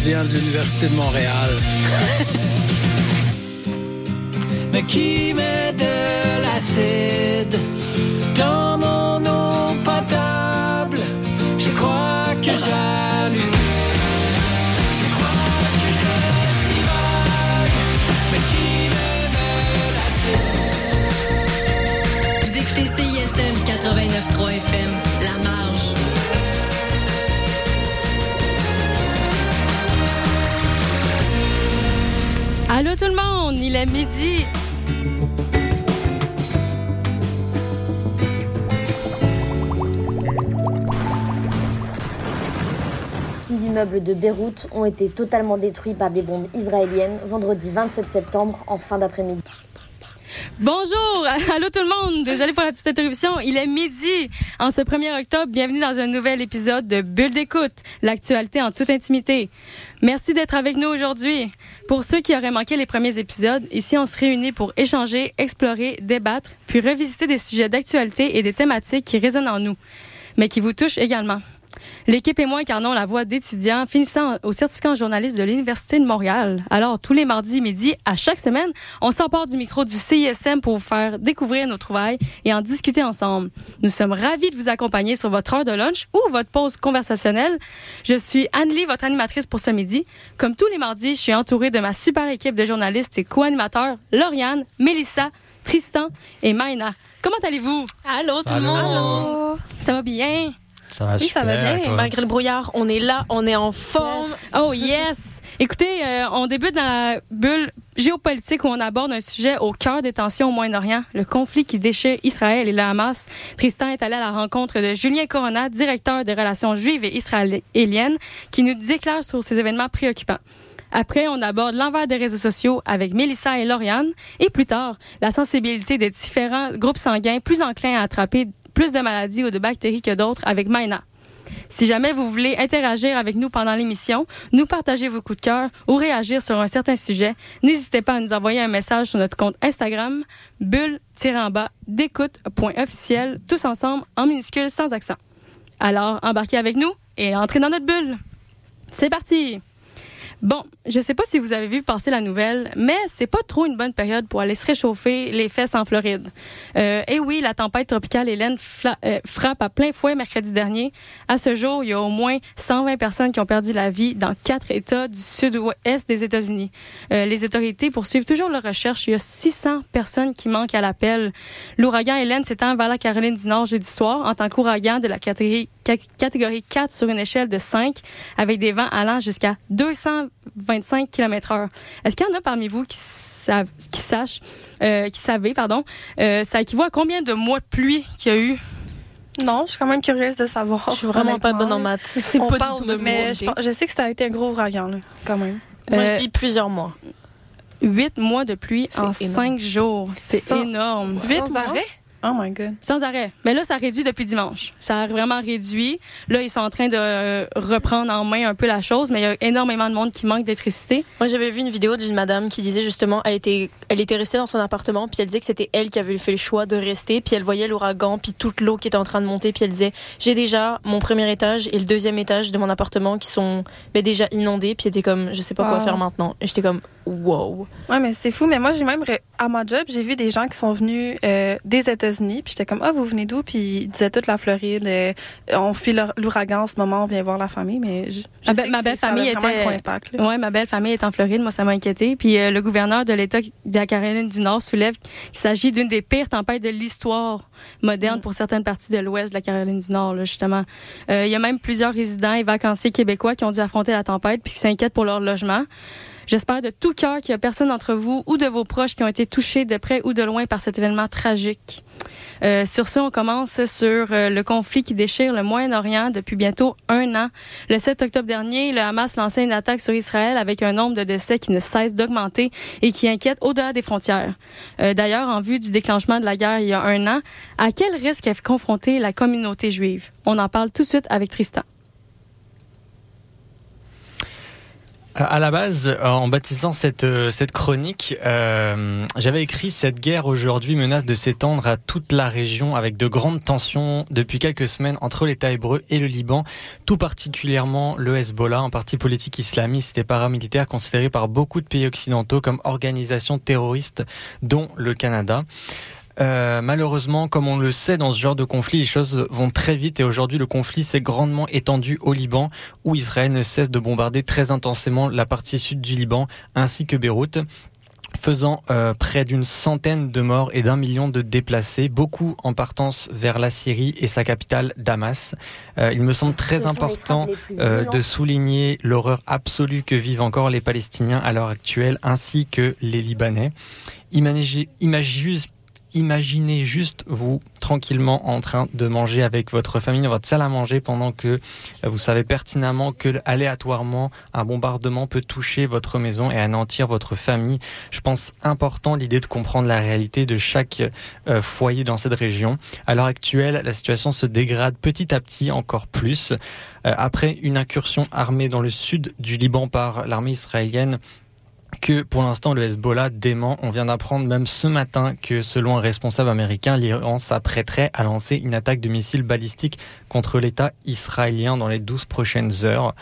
étudiant de l'Université de Montréal. Mais qui met de l'acide dans mon eau potable? Je crois que j'hallucine. Je crois que je divague. Mais qui met de l'acide? Vous écoutez CISM 89.3 FM, La Marge. Allô tout le monde, il est midi. Six immeubles de Beyrouth ont été totalement détruits par des bombes israéliennes vendredi 27 septembre en fin d'après-midi. Bonjour, allô tout le monde. Désolée pour la petite interruption. Il est midi. En ce 1er octobre, bienvenue dans un nouvel épisode de Bulle d'écoute, l'actualité en toute intimité. Merci d'être avec nous aujourd'hui. Pour ceux qui auraient manqué les premiers épisodes, ici on se réunit pour échanger, explorer, débattre, puis revisiter des sujets d'actualité et des thématiques qui résonnent en nous, mais qui vous touchent également. L'équipe et moi incarnons la voix d'étudiants finissant au certificat en journaliste de l'Université de Montréal. Alors, tous les mardis midi, à chaque semaine, on s'empare du micro du CISM pour vous faire découvrir nos trouvailles et en discuter ensemble. Nous sommes ravis de vous accompagner sur votre heure de lunch ou votre pause conversationnelle. Je suis Anne-Lie, votre animatrice pour ce midi. Comme tous les mardis, je suis entourée de ma super équipe de journalistes et co-animateurs, Lauriane, Mélissa, Tristan et Maïna. Comment allez-vous? Allô tout le monde! Allô. Ça va bien? Ça va super. Oui, ça va bien. Toi. Malgré le brouillard, on est là, on est en forme. Yes. Oh yes! Écoutez, on débute dans la bulle géopolitique où on aborde un sujet au cœur des tensions au Moyen-Orient, le conflit qui déchire Israël et le Hamas. Tristan est allé à la rencontre de Julien Corona, directeur des relations juives et israéliennes, qui nous éclaire sur ces événements préoccupants. Après, on aborde l'envers des réseaux sociaux avec Mélissa et Lauriane. Et plus tard, la sensibilité des différents groupes sanguins plus enclins à attraper plus de maladies ou de bactéries que d'autres avec Maïna. Si jamais vous voulez interagir avec nous pendant l'émission, nous partager vos coups de cœur ou réagir sur un certain sujet, n'hésitez pas à nous envoyer un message sur notre compte Instagram, bulle-d'écoute.officiel, tous ensemble, en minuscules, sans accent. Alors, embarquez avec nous et entrez dans notre bulle. C'est parti! Bon, je sais pas si vous avez vu passer la nouvelle, mais c'est pas trop une bonne période pour aller se réchauffer les fesses en Floride. Et oui, la tempête tropicale Hélène frappe à plein fouet mercredi dernier. À ce jour, il y a au moins 120 personnes qui ont perdu la vie dans 4 États du sud-ouest des États-Unis. Les autorités poursuivent toujours leur recherche. Il y a 600 personnes qui manquent à l'appel. L'ouragan Hélène s'étend vers la Caroline du Nord jeudi soir en tant qu'ouragan de la catégorie 4 sur une échelle de 5 avec des vents allant jusqu'à 225 km/h. Est-ce qu'il y en a parmi vous qui savaient, ça équivaut à combien de mois de pluie qu'il y a eu? Non, je suis quand même curieuse de savoir. Je suis vraiment pas bonne en maths. C'est pas du tout mais je sais que ça a été un gros ouragan, là, quand même. Moi, je dis plusieurs mois. 8 mois de pluie en 5 jours. C'est énorme. 8 mois? Oh my God. Sans arrêt. Mais là, ça réduit depuis dimanche. Ça a vraiment réduit. Là, ils sont en train de reprendre en main un peu la chose, mais il y a énormément de monde qui manque d'électricité. Moi, j'avais vu une vidéo d'une madame qui disait justement, elle était restée dans son appartement, puis elle disait que c'était elle qui avait fait le choix de rester, puis elle voyait l'ouragan, puis toute l'eau qui était en train de monter, puis elle disait, j'ai déjà mon premier étage et le deuxième étage de mon appartement qui sont déjà inondés, puis elle était comme, je sais pas quoi faire maintenant. Et j'étais comme, wow. Ouais, mais c'est fou. Mais moi, j'ai même, à ma job, j'ai vu des gens qui sont venus des États-Unis, puis j'étais comme, vous venez d'où? Puis ils disaient toute la Floride, on fuit l'ouragan en ce moment, on vient voir la famille, mais ma belle famille était, impact, ma belle famille est en Floride, moi ça m'a inquiété. Puis le gouverneur de l'État de la Caroline du Nord soulève qu'il s'agit d'une des pires tempêtes de l'histoire moderne pour certaines parties de l'ouest de la Caroline du Nord, là, justement. Il y a même plusieurs résidents et vacanciers québécois qui ont dû affronter la tempête puis qui s'inquiètent pour leur logement. J'espère de tout cœur qu'il y a personne d'entre vous ou de vos proches qui ont été touchés de près ou de loin par cet événement tragique. Sur ce, on commence sur le conflit qui déchire le Moyen-Orient depuis bientôt 1 an. Le 7 octobre dernier, le Hamas lançait une attaque sur Israël avec un nombre de décès qui ne cesse d'augmenter et qui inquiète au-delà des frontières. D'ailleurs, en vue du déclenchement de la guerre il y a 1 an, à quel risque est confrontée la communauté juive? On en parle tout de suite avec Tristan. À la base, en baptisant cette chronique, j'avais écrit « Cette guerre aujourd'hui menace de s'étendre à toute la région avec de grandes tensions depuis quelques semaines entre l'État hébreu et le Liban, tout particulièrement le Hezbollah, un parti politique islamiste et paramilitaire considéré par beaucoup de pays occidentaux comme organisation terroriste, dont le Canada. » Malheureusement, comme on le sait dans ce genre de conflit, les choses vont très vite et aujourd'hui le conflit s'est grandement étendu au Liban où Israël ne cesse de bombarder très intensément la partie sud du Liban ainsi que Beyrouth, faisant près d'une centaine de morts et d'1 million de déplacés, beaucoup en partance vers la Syrie et sa capitale Damas. Il me semble très important de souligner l'horreur absolue que vivent encore les Palestiniens à l'heure actuelle ainsi que les Libanais. Imaginez juste vous tranquillement en train de manger avec votre famille dans votre salle à manger pendant que vous savez pertinemment que aléatoirement un bombardement peut toucher votre maison et anéantir votre famille. Je pense important l'idée de comprendre la réalité de chaque foyer dans cette région. À l'heure actuelle, la situation se dégrade petit à petit encore plus. Après une incursion armée dans le sud du Liban par l'armée israélienne, que pour l'instant le Hezbollah dément. On vient d'apprendre même ce matin que selon un responsable américain, l'Iran s'apprêterait à lancer une attaque de missiles balistiques contre l'État israélien dans les 12 prochaines heures.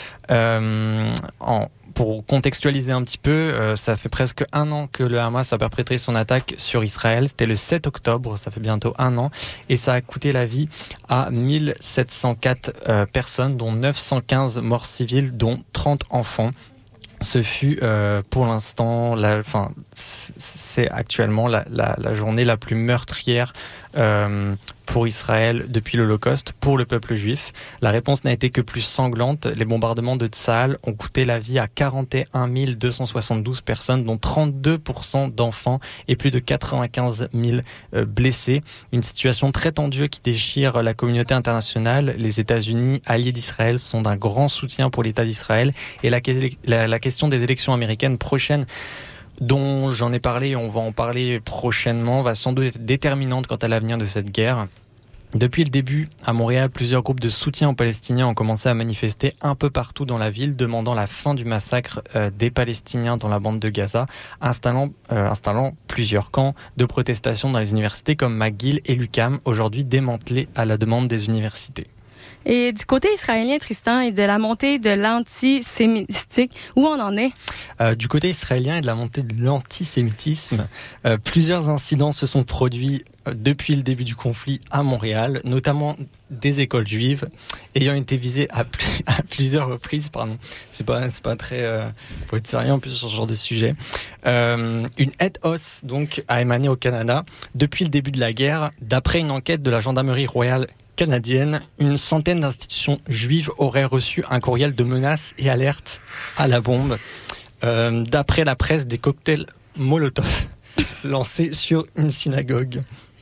Pour contextualiser un petit peu, ça fait presque 1 an que le Hamas a perpétré son attaque sur Israël. C'était le 7 octobre, ça fait bientôt 1 an. Et ça a coûté la vie à 1704 personnes, dont 915 morts civiles, dont 30 enfants. Ce fut pour l'instant, c'est actuellement la journée la plus meurtrière pour Israël depuis l'Holocauste, pour le peuple juif. La réponse n'a été que plus sanglante. Les bombardements de Tsahal ont coûté la vie à 41 272 personnes, dont 32% d'enfants et plus de 95 000 blessés. Une situation très tendue qui déchire la communauté internationale. Les États-Unis, alliés d'Israël, sont d'un grand soutien pour l'État d'Israël. Et la question des élections américaines prochaines, dont j'en ai parlé et on va en parler prochainement, va sans doute être déterminante quant à l'avenir de cette guerre. Depuis le début, à Montréal, plusieurs groupes de soutien aux Palestiniens ont commencé à manifester un peu partout dans la ville, demandant la fin du massacre des Palestiniens dans la bande de Gaza, installant plusieurs camps de protestation dans les universités comme McGill et l'UQAM, aujourd'hui démantelés à la demande des universités. Et du côté israélien, Tristan, et de la montée de l'antisémitisme, où on en est? Du côté israélien et de la montée de l'antisémitisme, plusieurs incidents se sont produits depuis le début du conflit à Montréal, notamment des écoles juives ayant été visées à plusieurs reprises. Pardon, c'est pas très. Faut être sérieux en plus sur ce genre de sujet. Une aide hausse donc a émané au Canada depuis le début de la guerre. D'après une enquête de la gendarmerie royale canadienne, une centaine d'institutions juives auraient reçu un courriel de menaces et alertes à la bombe. D'après la presse, des cocktails Molotov lancés sur une synagogue.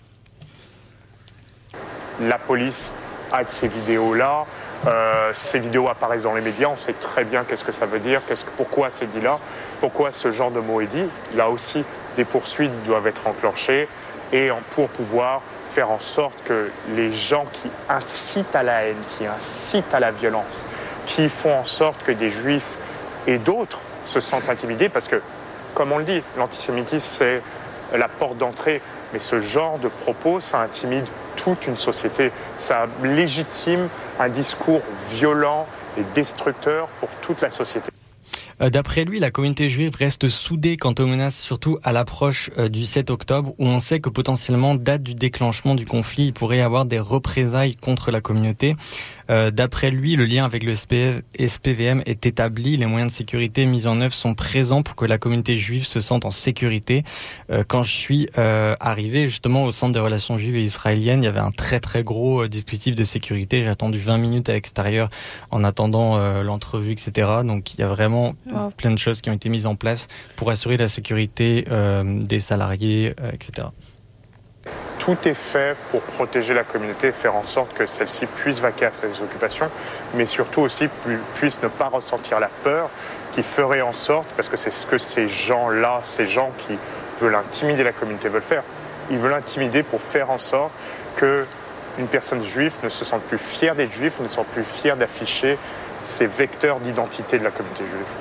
La police a de ces vidéos-là. Ces vidéos apparaissent dans les médias. On sait très bien qu'est-ce que ça veut dire, pourquoi c'est dit là, pourquoi ce genre de mot est dit. Là aussi, des poursuites doivent être enclenchées et pour pouvoir faire en sorte que les gens qui incitent à la haine, qui incitent à la violence, qui font en sorte que des juifs et d'autres se sentent intimidés, parce que, comme on le dit, l'antisémitisme, c'est la porte d'entrée, mais ce genre de propos, ça intimide toute une société. Ça légitime un discours violent et destructeur pour toute la société. D'après lui, la communauté juive reste soudée quant aux menaces, surtout à l'approche du 7 octobre, où on sait que potentiellement, date du déclenchement du conflit, il pourrait y avoir des représailles contre la communauté. D'après lui, le lien avec le SPVM est établi, les moyens de sécurité mis en œuvre sont présents pour que la communauté juive se sente en sécurité. Quand je suis arrivé justement au centre des relations juives et israéliennes, il y avait un très très gros dispositif de sécurité. J'ai attendu 20 minutes à l'extérieur en attendant l'entrevue, etc. Donc il y a vraiment plein de choses qui ont été mises en place pour assurer la sécurité des salariés, etc. Tout est fait pour protéger la communauté et faire en sorte que celle-ci puisse vaquer à ses occupations, mais surtout aussi puisse ne pas ressentir la peur qui ferait en sorte, parce que c'est ce que ces gens-là, ces gens qui veulent intimider la communauté veulent faire, ils veulent intimider pour faire en sorte qu'une personne juive ne se sente plus fière d'être juif, ne se sente plus fière d'afficher ces vecteurs d'identité de la communauté juive.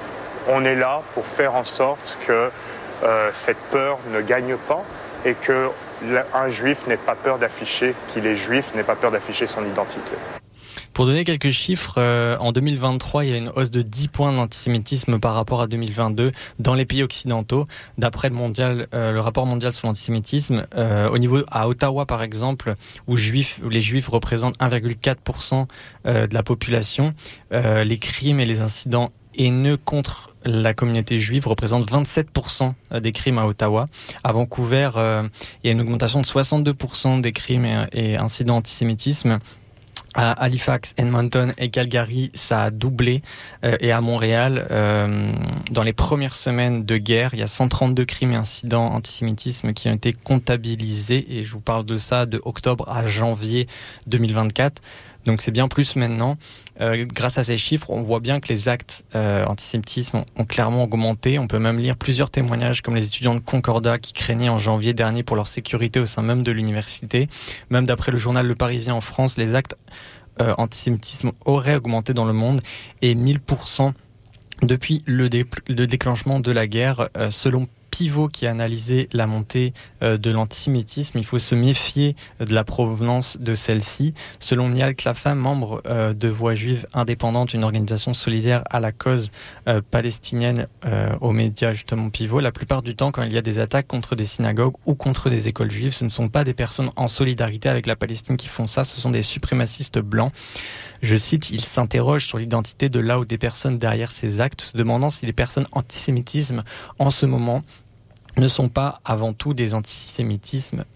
On est là pour faire en sorte que cette peur ne gagne pas et qu'un juif n'ait pas peur d'afficher qu'il est juif, n'ait pas peur d'afficher son identité. Pour donner quelques chiffres, en 2023, il y a une hausse de 10 points d'antisémitisme par rapport à 2022 dans les pays occidentaux. D'après le rapport mondial sur l'antisémitisme, au niveau à Ottawa par exemple, où les juifs représentent 1,4% de la population, les crimes et les incidents haineux contre la communauté juive représentent 27% des crimes à Ottawa. À Vancouver, il y a une augmentation de 62% des crimes et incidents antisémitisme. À Halifax, Edmonton et Calgary, ça a doublé. Et à Montréal, dans les premières semaines de guerre, il y a 132 crimes et incidents antisémitisme qui ont été comptabilisés. Et je vous parle de ça de octobre à janvier 2024. Donc c'est bien plus maintenant. Grâce à ces chiffres, on voit bien que les actes antisémitisme ont clairement augmenté. On peut même lire plusieurs témoignages comme les étudiants de Concordat qui craignaient en janvier dernier pour leur sécurité au sein même de l'université. Même d'après le journal Le Parisien en France, les actes antisémitisme auraient augmenté dans le monde et 1000% depuis le déclenchement de la guerre. Selon Pivot qui a analysé la montée de l'antisémitisme, il faut se méfier de la provenance de celle-ci. Selon Niall Clapham, membre de Voix juive indépendante, une organisation solidaire à la cause palestinienne aux médias justement Pivot, la plupart du temps quand il y a des attaques contre des synagogues ou contre des écoles juives, ce ne sont pas des personnes en solidarité avec la Palestine qui font ça, ce sont des suprémacistes blancs. Je cite, il s'interroge sur l'identité de là ou des personnes derrière ces actes, se demandant si les personnes antisémitisme en ce moment ne sont pas avant tout des antisémites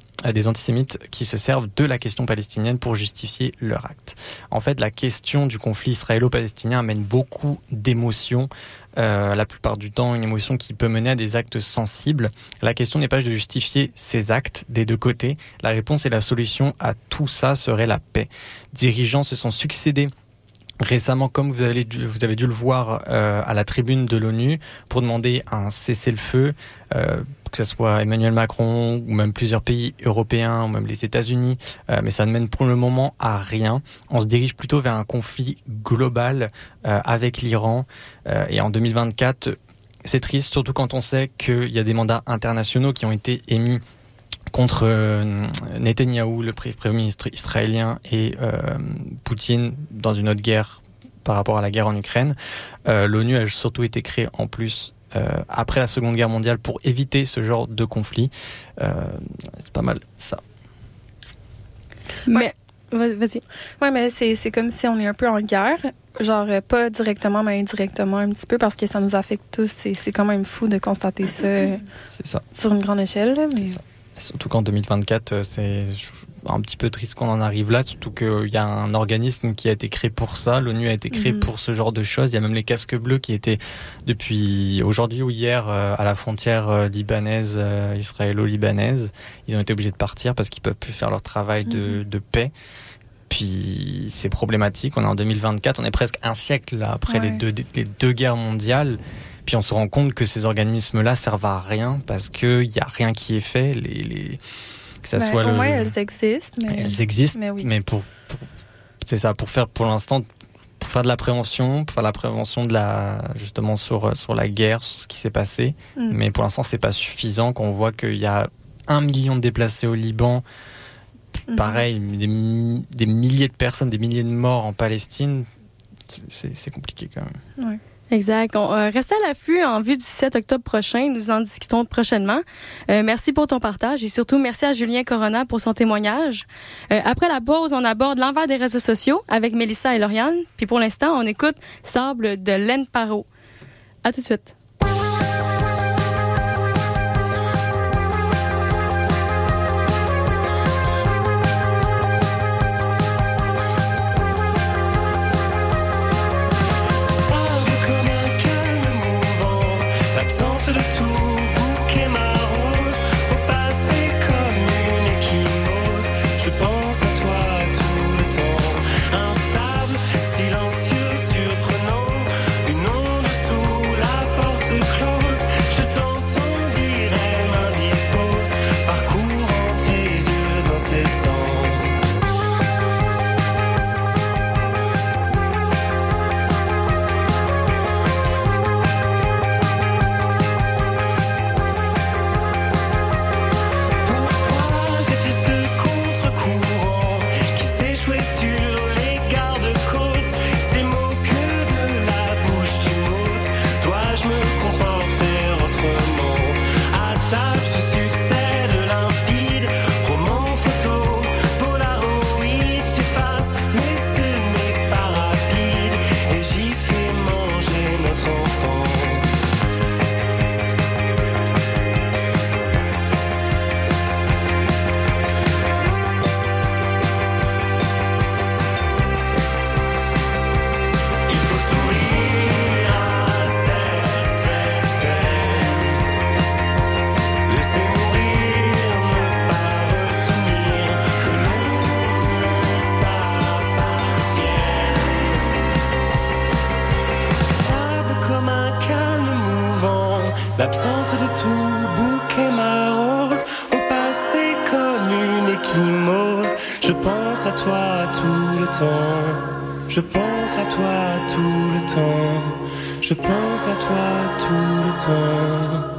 qui se servent de la question palestinienne pour justifier leur acte. En fait, la question du conflit israélo-palestinien amène beaucoup d'émotions, la plupart du temps une émotion qui peut mener à des actes sensibles. La question n'est pas de justifier ces actes des deux côtés. La réponse et la solution à tout ça serait la paix. Dirigeants se sont succédés récemment, comme vous avez dû le voir à la tribune de l'ONU, pour demander un cessez-le-feu, que ce soit Emmanuel Macron ou même plusieurs pays européens ou même les États-Unis, mais ça ne mène pour le moment à rien. On se dirige plutôt vers un conflit global avec l'Iran. Et en 2024, c'est triste, surtout quand on sait qu'il y a des mandats internationaux qui ont été émis contre Netanyahou, le Premier ministre israélien, et Poutine dans une autre guerre par rapport à la guerre en Ukraine. L'ONU a surtout été créée en plus après la Seconde Guerre mondiale pour éviter ce genre de conflit. C'est pas mal ça. Mais vas-y. Ouais, mais c'est comme si on est un peu en guerre. Genre, pas directement, mais indirectement un petit peu, parce que ça nous affecte tous. C'est quand même fou de constater ça, c'est ça. Sur une grande échelle. Là, mais... C'est ça. Surtout qu'en 2024, c'est un petit peu triste qu'on en arrive là, surtout qu'il y a un organisme qui a été créé pour ça. L'ONU a été créée pour ce genre de choses. Il y a même les casques bleus qui étaient depuis aujourd'hui ou hier à la frontière libanaise, israélo-libanaise. Ils ont été obligés de partir parce qu'ils peuvent plus faire leur travail de paix. Puis c'est problématique. On est en 2024, on est presque un siècle là, après les deux guerres mondiales. Puis on se rend compte que ces organismes-là servent à rien parce qu'il n'y a rien qui est fait. Que ça soit au moins, elles existent. Elles existent, mais, oui. mais c'est ça, pour faire de la prévention, justement sur la guerre, sur ce qui s'est passé. Mais pour l'instant, c'est pas suffisant. Quand on voit qu'il y a 1 million de déplacés au Liban, pareil, des milliers de personnes, des milliers de morts en Palestine, c'est compliqué quand même. Ouais. Exact. On reste à l'affût en vue du 7 octobre prochain. Nous en discutons prochainement. Merci pour ton partage et surtout merci à Julien Corona pour son témoignage. Après la pause, on aborde l'envers des réseaux sociaux avec Mélissa et Lauriane. Puis pour l'instant, on écoute Sable de Len Parot. À tout de suite. Instable, silencieux, surprenant, une onde sous la porte. l'absente de tout bouquet m'arrose, au passé comme une échymose. Je pense à toi tout le temps, je pense à toi tout le temps, je pense à toi tout le temps.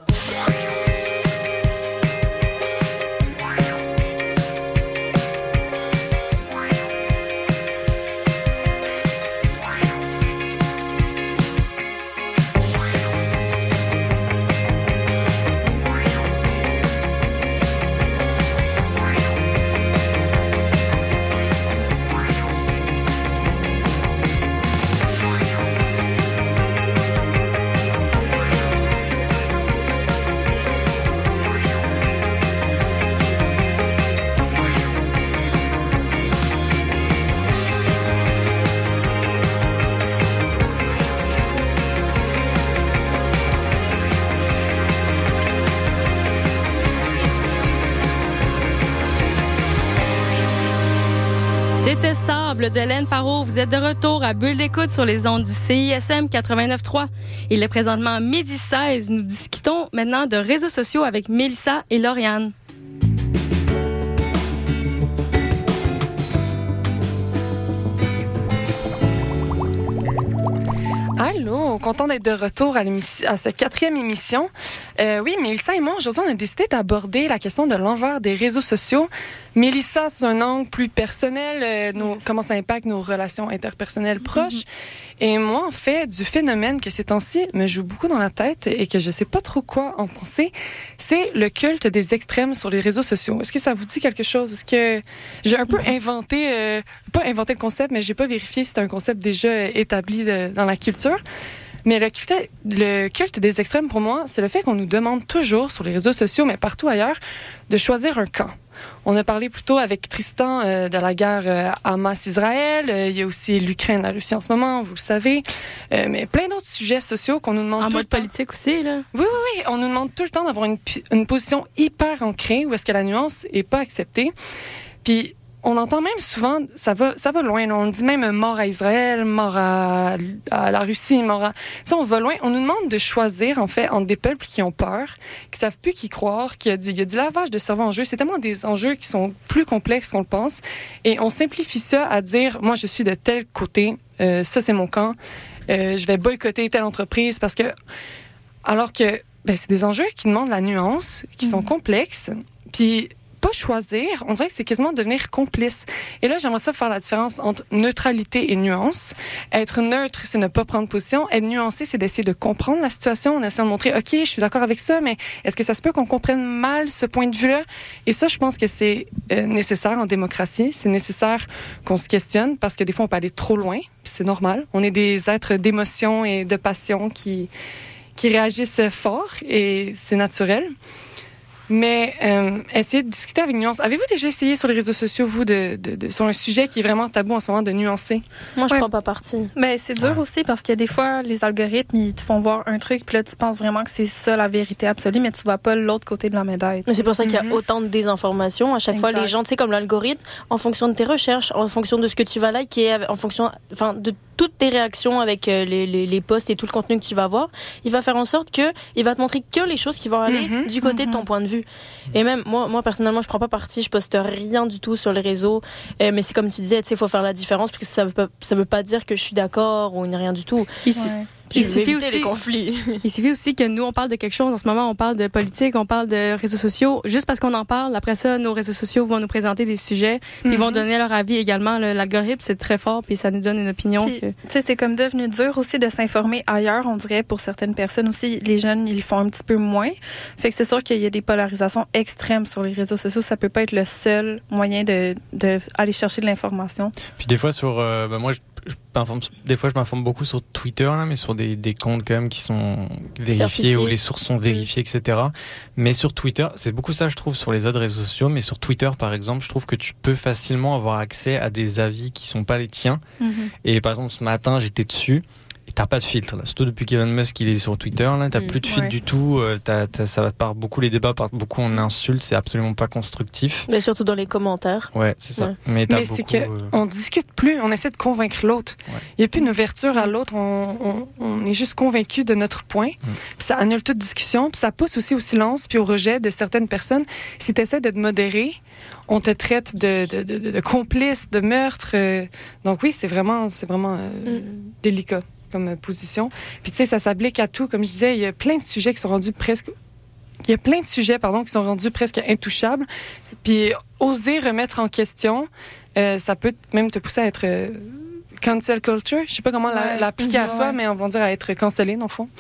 C'était Sable d'Hélène Parot. Vous êtes de retour à Bulle d'écoute sur les ondes du CISM 89.3. Il est présentement 12h16. Nous discutons maintenant de réseaux sociaux avec Mélissa et Lauriane. Allô, content d'être de retour à cette 4e émission. Oui, Mélissa et moi, aujourd'hui, on a décidé d'aborder la question de l'envers des réseaux sociaux. Mélissa, sous un angle plus personnel, comment ça impacte nos relations interpersonnelles proches. Et moi, en fait, du phénomène que ces temps-ci me joue beaucoup dans la tête et que je sais pas trop quoi en penser, c'est le culte des extrêmes sur les réseaux sociaux. Est-ce que ça vous dit quelque chose? Est-ce que j'ai un peu inventé, pas inventé le concept, mais j'ai pas vérifié si c'est un concept déjà établi dans la culture. Mais le culte des extrêmes, pour moi, c'est le fait qu'on nous demande toujours sur les réseaux sociaux, mais partout ailleurs, de choisir un camp. On a parlé plutôt avec Tristan de la guerre Hamas-Israël. Il y a aussi l'Ukraine, la Russie en ce moment, vous le savez. Mais plein d'autres sujets sociaux qu'on nous demande tout le temps. En mode politique aussi, là. Oui. On nous demande tout le temps d'avoir une position hyper ancrée où est-ce que la nuance est pas acceptée. Puis, on entend même souvent, ça va loin. On dit même mort à Israël, mort à la Russie, mort à... Ça, on va loin. On nous demande de choisir, en fait, entre des peuples qui ont peur, qui savent plus qui croire, qu'il y a du lavage de cerveau en jeu. C'est tellement des enjeux qui sont plus complexes qu'on le pense. Et on simplifie ça à dire, moi, je suis de tel côté, ça, c'est mon camp. Je vais boycotter telle entreprise parce que... Alors que, c'est des enjeux qui demandent la nuance, qui sont complexes. Puis... pas choisir, on dirait que c'est quasiment devenir complice. Et là, j'aimerais ça faire la différence entre neutralité et nuance. Être neutre, c'est ne pas prendre position. Être nuancé, c'est d'essayer de comprendre la situation en essayant de montrer, OK, je suis d'accord avec ça, mais est-ce que ça se peut qu'on comprenne mal ce point de vue-là? Et ça, je pense que c'est nécessaire en démocratie. C'est nécessaire qu'on se questionne parce que des fois, on peut aller trop loin, puis c'est normal. On est des êtres d'émotion et de passion qui réagissent fort et c'est naturel. Mais essayez de discuter avec nuance. Avez-vous déjà essayé sur les réseaux sociaux, vous, sur un sujet qui est vraiment tabou en ce moment, de nuancer? Moi, je prends pas parti. Mais c'est dur aussi parce que des fois, les algorithmes, ils te font voir un truc, puis là, tu penses vraiment que c'est ça la vérité absolue, mais tu vois pas l'autre côté de la médaille. Mais c'est pour ça qu'il y a autant de désinformation. À chaque fois, les gens, tu sais, comme l'algorithme, en fonction de tes recherches, en fonction de ce que tu vas liker, en fonction, de toutes tes réactions avec les posts et tout le contenu que tu vas voir, il va faire en sorte que il va te montrer que les choses qui vont aller du côté de ton point de vue. Et même moi personnellement, je prends pas parti, je poste rien du tout sur les réseaux, mais c'est comme tu disais, tu sais, faut faire la différence parce que ça veut pas dire que je suis d'accord ou rien du tout. Ici. Il suffit aussi les conflits. Il suffit aussi que nous on parle de quelque chose en ce moment, on parle de politique, on parle de réseaux sociaux, juste parce qu'on en parle, après ça nos réseaux sociaux vont nous présenter des sujets, puis ils vont donner leur avis également. L'algorithme c'est très fort, puis ça nous donne une opinion. Tu sais, c'est comme devenu dur aussi de s'informer ailleurs, on dirait, pour certaines personnes aussi. Les jeunes, ils le font un petit peu moins. Fait que c'est sûr qu'il y a des polarisations extrêmes sur les réseaux sociaux. Ça peut pas être le seul moyen de aller chercher de l'information. Puis des fois sur, moi des fois je m'informe beaucoup sur Twitter là, mais sur des comptes quand même qui sont vérifiés, certifiés, où les sources sont vérifiées, etc. Mais sur Twitter, c'est beaucoup ça je trouve sur les autres réseaux sociaux, mais sur Twitter par exemple, je trouve que tu peux facilement avoir accès à des avis qui sont pas les tiens. Et par exemple ce matin j'étais dessus et t'as pas de filtre là. Surtout depuis qu'Elon Musk il est sur Twitter là, t'as plus de filtre du tout. Ça part beaucoup, les débats partent beaucoup en insultes, c'est absolument pas constructif. Mais surtout dans les commentaires. Ouais, c'est ça. Ouais. Mais c'est que on discute plus, on essaie de convaincre l'autre. Il y a plus une ouverture à l'autre, on est juste convaincu de notre point. Puis ça annule toute discussion, puis ça pousse aussi au silence puis au rejet de certaines personnes. Si tu essaies de te modérer, on te traite de complice, de meurtre. Donc oui, c'est vraiment délicat comme position. Puis tu sais, ça s'applique à tout. Comme je disais, il y a plein de sujets qui sont rendus presque intouchables. Puis oser remettre en question, ça peut même te pousser à être cancel culture. Je sais pas comment l'appliquer à soi, mais on va dire à être cancellé, dans le fond.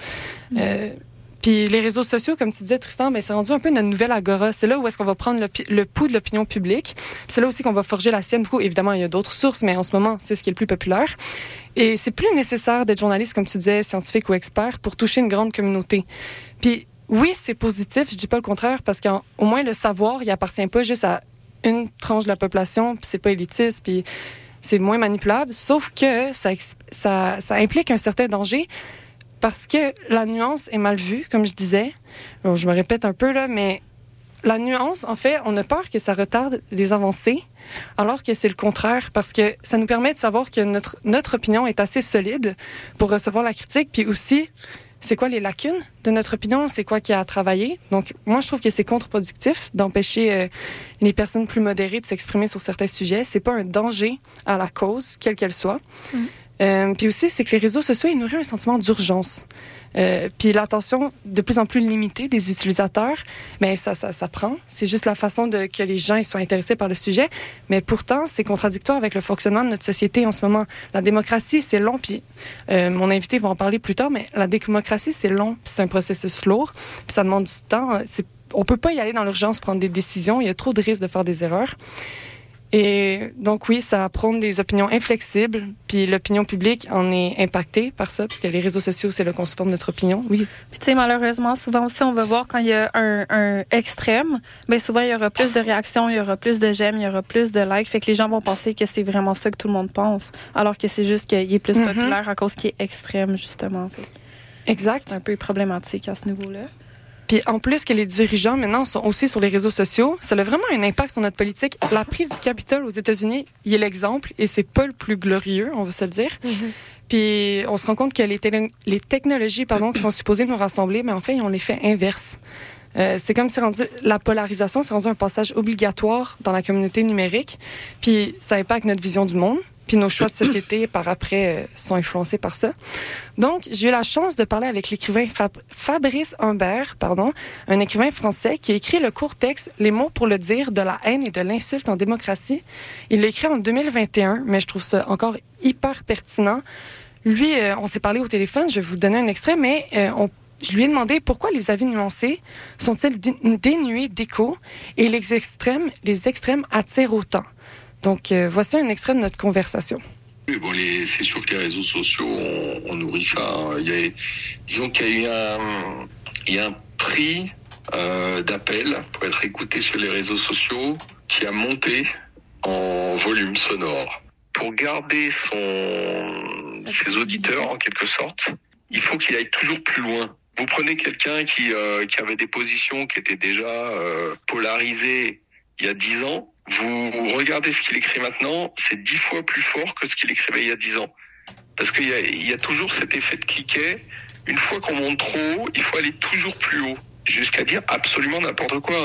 Puis les réseaux sociaux, comme tu disais, Tristan, c'est rendu un peu notre nouvelle agora. C'est là où est-ce qu'on va prendre le pouls de l'opinion publique. Puis c'est là aussi qu'on va forger la sienne. Évidemment, il y a d'autres sources, mais en ce moment, c'est ce qui est le plus populaire. Et c'est plus nécessaire d'être journaliste, comme tu disais, scientifique ou expert, pour toucher une grande communauté. Puis oui, c'est positif, je dis pas le contraire, parce qu'au moins le savoir, il appartient pas juste à une tranche de la population, puis c'est pas élitiste, puis c'est moins manipulable, sauf que ça implique un certain danger, parce que la nuance est mal vue, comme je disais. Alors, je me répète un peu, là, mais la nuance, en fait, on a peur que ça retarde les avancées, alors que c'est le contraire, parce que ça nous permet de savoir que notre opinion est assez solide pour recevoir la critique, puis aussi, c'est quoi les lacunes de notre opinion, c'est quoi qu'il y a à travailler. Donc, moi, je trouve que c'est contre-productif d'empêcher les personnes plus modérées de s'exprimer sur certains sujets. C'est pas un danger à la cause, quelle qu'elle soit. Puis aussi, c'est que les réseaux sociaux, ils nourrissent un sentiment d'urgence. Puis l'attention de plus en plus limitée des utilisateurs, mais ça prend. C'est juste la façon que les gens ils soient intéressés par le sujet. Mais pourtant, c'est contradictoire avec le fonctionnement de notre société en ce moment. La démocratie, c'est long. Puis mon invité va en parler plus tard, mais la démocratie, c'est long. Puis c'est un processus lourd. Puis ça demande du temps. On peut pas y aller dans l'urgence, prendre des décisions. Il y a trop de risques de faire des erreurs. Et donc oui, ça prône des opinions inflexibles, puis l'opinion publique en est impactée par ça, parce que les réseaux sociaux, c'est là qu'on se forme notre opinion. Oui. Puis tu sais, malheureusement, souvent aussi, on va voir quand il y a un extrême, souvent il y aura plus de réactions, il y aura plus de j'aime, il y aura plus de likes, fait que les gens vont penser que c'est vraiment ça que tout le monde pense, alors que c'est juste qu'il est plus populaire à cause qu'il est extrême, justement. Fait. Exact. C'est un peu problématique à ce niveau-là. Puis en plus que les dirigeants maintenant sont aussi sur les réseaux sociaux, ça a vraiment un impact sur notre politique. La prise du Capitole aux États-Unis, il est l'exemple et c'est pas le plus glorieux, on va se le dire. Puis on se rend compte que les technologies qui sont supposées nous rassembler, mais en fait, ils ont l'effet inverse. C'est comme si la polarisation, c'est rendu un passage obligatoire dans la communauté numérique. Puis ça impacte notre vision du monde. Puis nos choix de société par après sont influencés par ça. Donc, j'ai eu la chance de parler avec l'écrivain Fabrice Humbert, un écrivain français qui a écrit le court texte « Les mots pour le dire de la haine et de l'insulte en démocratie ». Il l'a écrit en 2021, mais je trouve ça encore hyper pertinent. Lui, on s'est parlé au téléphone, je vais vous donner un extrait, mais je lui ai demandé pourquoi les avis nuancés sont-ils dénués d'écho et les extrêmes attirent autant. Donc, voici un extrait de notre conversation. Oui, c'est sûr que les réseaux sociaux ont nourri ça. Disons qu'il y a un prix d'appel pour être écouté sur les réseaux sociaux qui a monté en volume sonore. Pour garder ses auditeurs, en quelque sorte, il faut qu'il aille toujours plus loin. Vous prenez quelqu'un qui avait des positions qui étaient déjà polarisées il y a 10 ans, vous regardez ce qu'il écrit maintenant, c'est 10 fois plus fort que ce qu'il écrivait il y a 10 ans. Parce qu'il y a toujours cet effet de cliquet. Une fois qu'on monte trop haut, il faut aller toujours plus haut. Jusqu'à dire absolument n'importe quoi.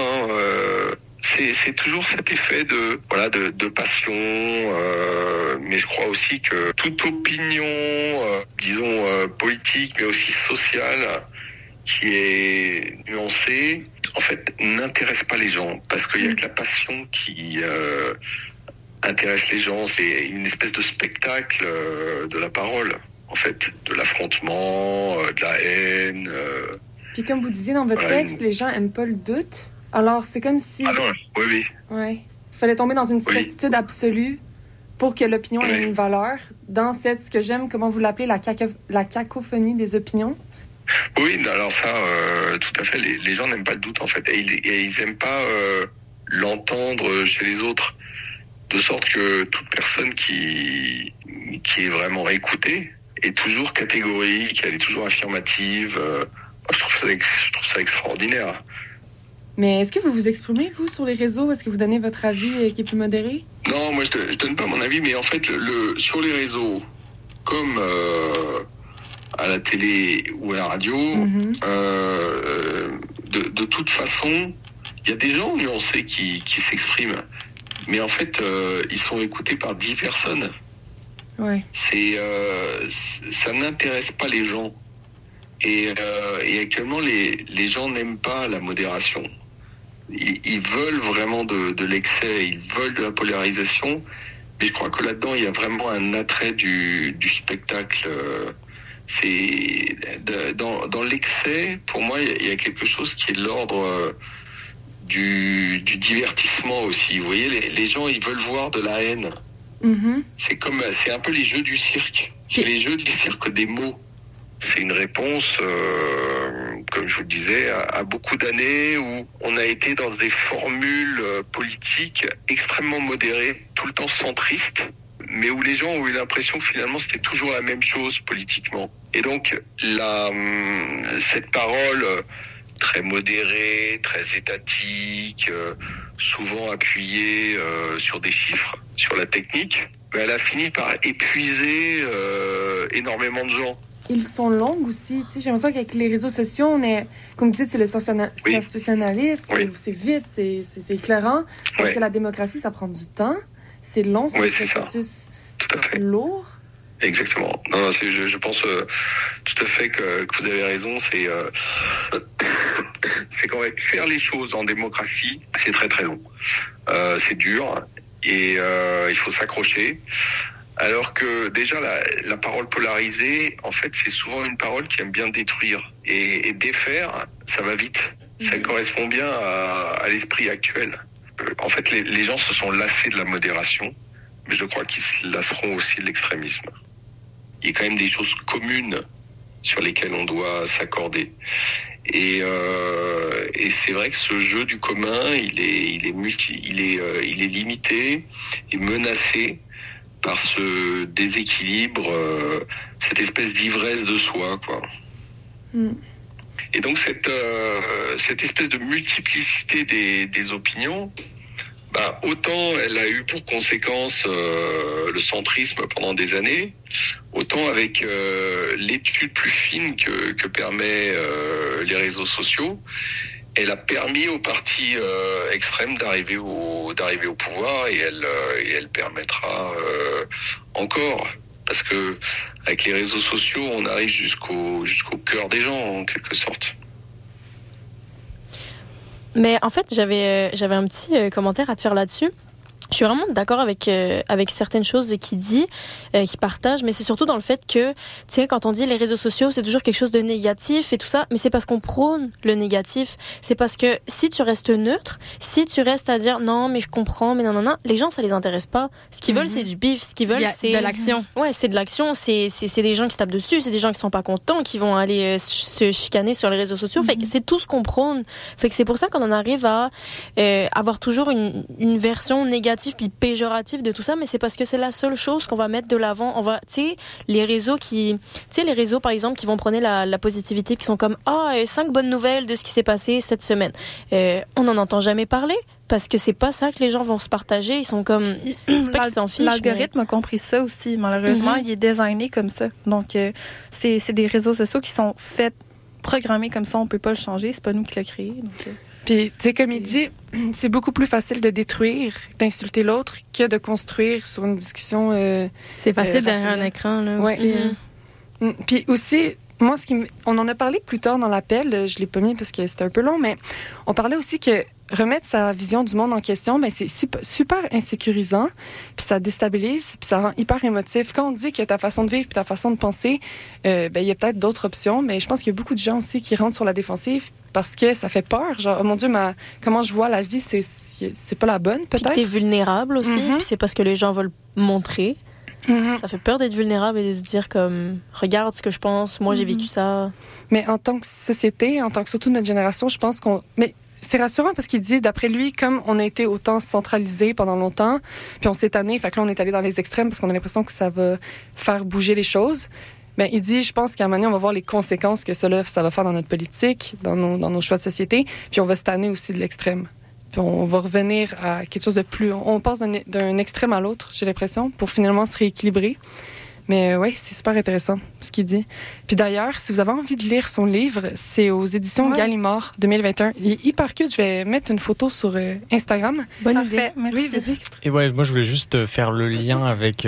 C'est toujours cet effet de passion. Mais je crois aussi que toute opinion, politique, mais aussi sociale, qui est nuancée, en fait, n'intéresse pas les gens, parce qu'il y a que la passion qui intéresse les gens. C'est une espèce de spectacle de la parole, en fait, de l'affrontement, de la haine. Puis comme vous disiez dans votre texte, les gens aiment pas le doute. Alors c'est comme si... Ah non, oui. Ouais. Il fallait tomber dans une certitude absolue pour que l'opinion ait une valeur. Dans ce que j'aime, comment vous l'appelez, la cacophonie des opinions. Oui, alors ça, tout à fait. Les gens n'aiment pas le doute, en fait. Et ils n'aiment pas l'entendre chez les autres. De sorte que toute personne qui est vraiment écoutée est toujours catégorique, elle est toujours affirmative. Je trouve ça extraordinaire. Mais est-ce que vous vous exprimez, vous, sur les réseaux? Est-ce que vous donnez votre avis qui est plus modéré? Non, moi, je donne pas mon avis, mais en fait, sur les réseaux, comme à la télé ou à la radio, de toute façon, il y a des gens nuancés qui s'expriment. Mais en fait, ils sont écoutés par 10 personnes. Ouais. Ça n'intéresse pas les gens. Et actuellement, les gens n'aiment pas la modération. Ils veulent vraiment de l'excès, ils veulent de la polarisation. Mais je crois que là-dedans, il y a vraiment un attrait du spectacle. Dans l'excès, pour moi, il y a quelque chose qui est de l'ordre du divertissement aussi. Vous voyez, les gens, ils veulent voir de la haine. C'est un peu les jeux du cirque. C'est les jeux du cirque des mots. C'est une réponse, comme je vous le disais, à beaucoup d'années où on a été dans des formules politiques extrêmement modérées, tout le temps centristes, mais où les gens ont eu l'impression que finalement c'était toujours la même chose politiquement. Et donc cette parole très modérée, très étatique, souvent appuyée sur des chiffres, sur la technique, elle a fini par épuiser énormément de gens. Ils sont longues aussi. Tu sais, j'ai l'impression qu'avec les réseaux sociaux, on est, comme vous dites, c'est le sensationnalisme, c'est vite, c'est éclairant. Parce que la démocratie, ça prend du temps. C'est long, c'est un processus lourd. Exactement. Non, je pense tout à fait que vous avez raison. C'est quand même faire les choses en démocratie, c'est très très long. C'est dur et il faut s'accrocher. Alors que déjà la parole polarisée, en fait, c'est souvent une parole qui aime bien détruire et défaire, ça va vite. Ça correspond bien à l'esprit actuel. En fait, les gens se sont lassés de la modération, mais je crois qu'ils se lasseront aussi de l'extrémisme. Il y a quand même des choses communes sur lesquelles on doit s'accorder. Et c'est vrai que ce jeu du commun, il est limité et menacé par ce déséquilibre, cette espèce d'ivresse de soi, quoi. Et donc cette espèce de multiplicité des opinions, autant elle a eu pour conséquence le centrisme pendant des années, autant avec l'étude plus fine que permet les réseaux sociaux, elle a permis aux partis extrêmes d'arriver au pouvoir et elle permettra encore, parce que avec les réseaux sociaux, on arrive jusqu'au cœur des gens en quelque sorte. Mais en fait, j'avais un petit commentaire à te faire là-dessus. Je suis vraiment d'accord avec certaines choses qu'il dit, qu'il partage, mais c'est surtout dans le fait que, tu sais, quand on dit les réseaux sociaux, c'est toujours quelque chose de négatif et tout ça, mais c'est parce qu'on prône le négatif. C'est parce que si tu restes neutre, si tu restes à dire non, mais je comprends, mais non, les gens, ça les intéresse pas. Ce qu'ils veulent, c'est du bif. Ce qu'ils veulent, c'est de l'action. Ouais, c'est de l'action. C'est des gens qui se tapent dessus, c'est des gens qui sont pas contents, qui vont aller se chicaner sur les réseaux sociaux. Fait que c'est tout ce qu'on prône. Fait que c'est pour ça qu'on en arrive à avoir toujours une version négative puis péjoratif de tout ça, mais c'est parce que c'est la seule chose qu'on va mettre de l'avant. On va, tu sais, les réseaux par exemple qui vont prôner la positivité, qui sont comme 5 bonnes nouvelles de ce qui s'est passé cette semaine. On n'en entend jamais parler parce que c'est pas ça que les gens vont se partager. Ils sont comme, c'est pas qu'ils s'en fichent. L'algorithme a compris ça aussi. Malheureusement, il est designé comme ça. Donc c'est des réseaux sociaux qui sont programmés comme ça. On peut pas le changer. C'est pas nous qui l'a créé. Donc, Puis, tu sais, comme il dit, c'est beaucoup plus facile de détruire, d'insulter l'autre, que de construire sur une discussion. C'est facile derrière un écran, là, aussi. Puis aussi, moi, on en a parlé plus tard dans l'appel, je l'ai pas mis parce que c'était un peu long, mais on parlait aussi que remettre sa vision du monde en question, c'est super insécurisant, puis ça déstabilise, puis ça rend hyper émotif. Quand on dit que ta façon de vivre puis ta façon de penser, il y a peut-être d'autres options, mais je pense qu'il y a beaucoup de gens aussi qui rentrent sur la défensive parce que ça fait peur. Genre, oh mon Dieu, comment je vois la vie, c'est pas la bonne, peut-être. Puis t'es vulnérable aussi, puis c'est parce que les gens veulent montrer. Ça fait peur d'être vulnérable et de se dire comme regarde ce que je pense, moi j'ai vécu ça. Mais en tant que société, en tant que surtout notre génération, je pense mais c'est rassurant parce qu'il dit, d'après lui, comme on a été autant centralisé pendant longtemps, puis on s'est tanné, fait que là on est allé dans les extrêmes parce qu'on a l'impression que ça va faire bouger les choses. Ben, il dit, je pense qu'à un moment donné, on va voir les conséquences que ça va faire dans notre politique, dans nos choix de société, puis on va se tanner aussi de l'extrême. Puis on va revenir à quelque chose de plus... On passe d'un extrême à l'autre, j'ai l'impression, pour finalement se rééquilibrer. Mais oui, c'est super intéressant ce qu'il dit. Puis d'ailleurs, si vous avez envie de lire son livre, c'est aux éditions Gallimard 2021. Il est hyper cute. Je vais mettre une photo sur Instagram. Bonne idée. Merci. Oui, vas-y. Et ouais, moi je voulais juste faire le lien avec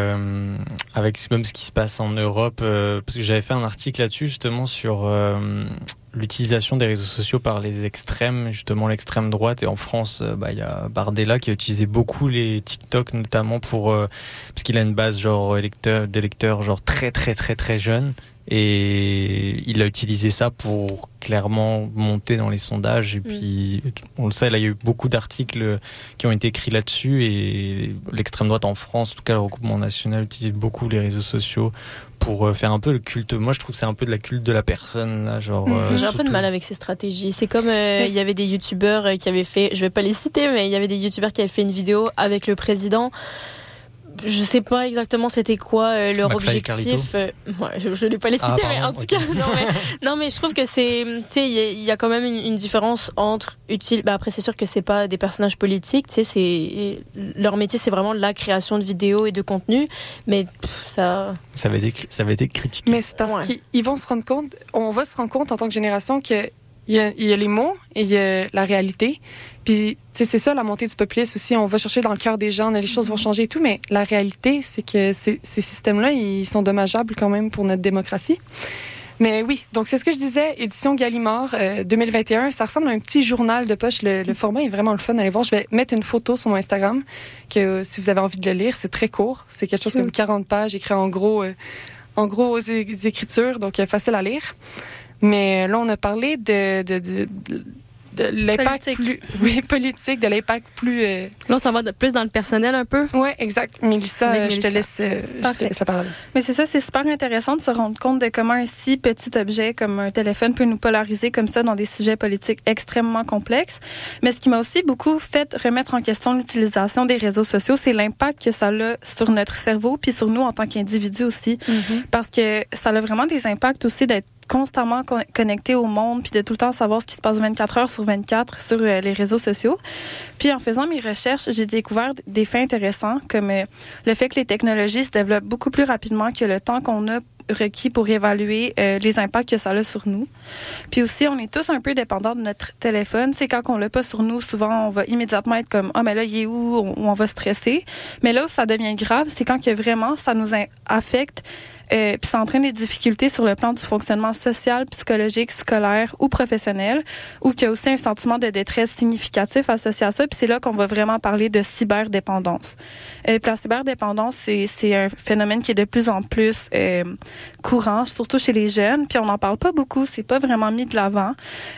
même ce qui se passe en Europe, parce que j'avais fait un article là-dessus justement sur l'utilisation des réseaux sociaux par les extrêmes, justement l'extrême droite. Et en France, il y a Bardella qui a utilisé beaucoup les TikTok, notamment parce qu'il a une base genre d'électeurs genre très très très très jeunes. Et il a utilisé ça pour clairement monter dans les sondages. Et puis, on le sait, là, il y a eu beaucoup d'articles qui ont été écrits là-dessus. Et l'extrême droite en France, en tout cas le regroupement national, utilise beaucoup les réseaux sociaux pour faire un peu le culte. Moi, je trouve que c'est un peu de la culte de la personne. Là, genre, j'ai un peu de mal avec ces stratégies. C'est comme il y avait des youtubeurs qui avaient fait, je vais pas les citer, mais il y avait des youtubeurs qui avaient fait une vidnon avec le président. Je sais pas exactement c'était quoi leur objectif. Je l'ai pas les citer, mais en tout cas, non, mais je trouve que c'est, tu sais, il y a quand même une différence entre utile. Après, c'est sûr que c'est pas des personnages politiques, tu sais, leur métier, c'est vraiment la création de vidéos et de contenu, mais ça avait été critiqué. Mais c'est parce qu'ils vont se rendre compte, on va se rendre compte en tant que génération que il y a les mots et il y a la réalité. Puis, tu sais, c'est ça, la montée du populisme aussi. On va chercher dans le cœur des gens, les choses vont changer et tout, mais la réalité, c'est que ces systèmes-là, ils sont dommageables quand même pour notre démocratie. Mais oui, donc c'est ce que je disais, édition Gallimard 2021. Ça ressemble à un petit journal de poche. Le format est vraiment le fun. Allez voir, je vais mettre une photo sur mon Instagram, que si vous avez envie de le lire, c'est très court. C'est quelque chose comme 40 pages, écrit en gros aux écritures, donc facile à lire. Mais là, on a parlé de l'impact politique, de l'impact plus... Là, ça va plus dans le personnel un peu. Oui, exact. Mélissa, je te laisse la parole. Mais c'est ça, c'est super intéressant de se rendre compte de comment un si petit objet comme un téléphone peut nous polariser comme ça dans des sujets politiques extrêmement complexes. Mais ce qui m'a aussi beaucoup fait remettre en question l'utilisation des réseaux sociaux, c'est l'impact que ça a sur notre cerveau puis sur nous en tant qu'individus aussi. Parce que ça a vraiment des impacts aussi d'être constamment connecté au monde puis de tout le temps savoir ce qui se passe 24 heures sur 24 sur les réseaux sociaux. Puis en faisant mes recherches, j'ai découvert des faits intéressants comme le fait que les technologies se développent beaucoup plus rapidement que le temps qu'on a requis pour évaluer les impacts que ça a sur nous. Puis aussi, on est tous un peu dépendants de notre téléphone. C'est quand on l'a pas sur nous, souvent on va immédiatement être comme mais là il est où, on va stresser. Mais là où ça devient grave, c'est quand que vraiment ça nous affecte. Puis ça entraîne des difficultés sur le plan du fonctionnement social, psychologique, scolaire ou professionnel, ou qu'il y a aussi un sentiment de détresse significatif associé à ça. Puis c'est là qu'on va vraiment parler de cyberdépendance. Puis la cyberdépendance, c'est un phénomène qui est de plus en plus courant, surtout chez les jeunes. Puis on n'en parle pas beaucoup, c'est pas vraiment mis de l'avant.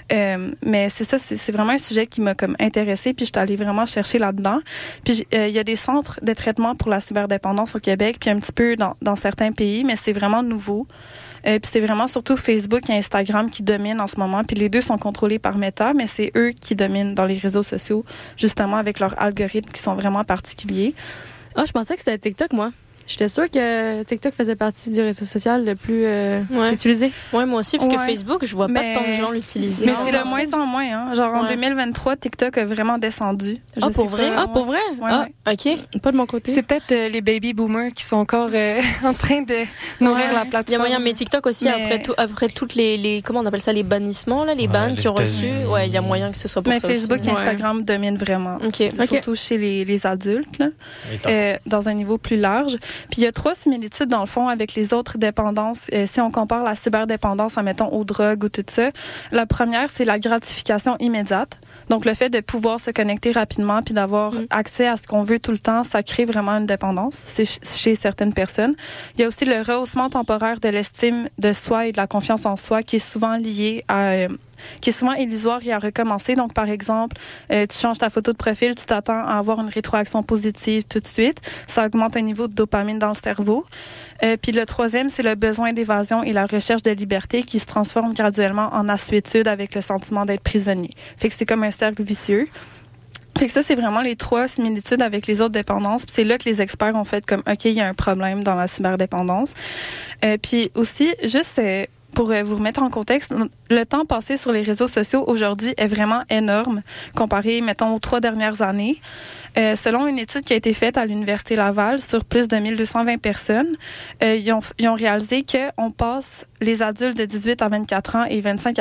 Mais c'est ça, c'est vraiment un sujet qui m'a comme intéressée. Puis je suis allée vraiment chercher là-dedans. Puis il y a des centres de traitement pour la cyberdépendance au Québec, puis un petit peu dans certains pays, mais c'est vraiment nouveau. Puis c'est vraiment surtout Facebook et Instagram qui dominent en ce moment. Puis les deux sont contrôlés par Meta, mais c'est eux qui dominent dans les réseaux sociaux, justement avec leurs algorithmes qui sont vraiment particuliers. Ah, je pensais que c'était TikTok, moi. J'étais sûre que TikTok faisait partie du réseau social le plus utilisé. Ouais, moi aussi, parce que Facebook, je vois pas tant de gens l'utiliser. Mais c'est de moins en moins, hein. Genre, en 2023, TikTok a vraiment descendu. Pour vrai? Pour vrai? OK. Pas de mon côté. C'est peut-être les baby boomers qui sont encore en train de nourrir la plateforme. Il y a moyen, mais TikTok aussi, après toutes les, comment on appelle ça, les bannissements, là, les bans qui ont reçu. Ouais, il y a moyen que ce soit pour ça aussi. Mais Facebook et Instagram dominent vraiment. Surtout chez les adultes, là. Dans un niveau plus large. Puis il y a 3 similitudes dans le fond avec les autres dépendances. Si on compare la cyberdépendance, admettons, aux drogues ou tout ça. La première, c'est la gratification immédiate. Donc le fait de pouvoir se connecter rapidement puis d'avoir accès à ce qu'on veut tout le temps, ça crée vraiment une dépendance. C'est chez certaines personnes. Il y a aussi le rehaussement temporaire de l'estime de soi et de la confiance en soi qui est souvent lié à qui est souvent illusoire et à recommencer. Donc, par exemple, tu changes ta photo de profil, tu t'attends à avoir une rétroaction positive tout de suite. Ça augmente un niveau de dopamine dans le cerveau. Puis le troisième, c'est le besoin d'évasion et la recherche de liberté qui se transforme graduellement en assuétude avec le sentiment d'être prisonnier. Fait que c'est comme un cercle vicieux. Fait que ça, c'est vraiment les 3 similitudes avec les autres dépendances. Puis c'est là que les experts ont fait comme, OK, il y a un problème dans la cyberdépendance. Puis aussi, juste pour vous remettre en contexte, le temps passé sur les réseaux sociaux aujourd'hui est vraiment énorme comparé, mettons, aux 3 dernières années. Selon une étude qui a été faite à l'Université Laval sur plus de 1220 personnes, ils ont réalisé qu'on passe, les adultes de 18 à 24 ans et 25 à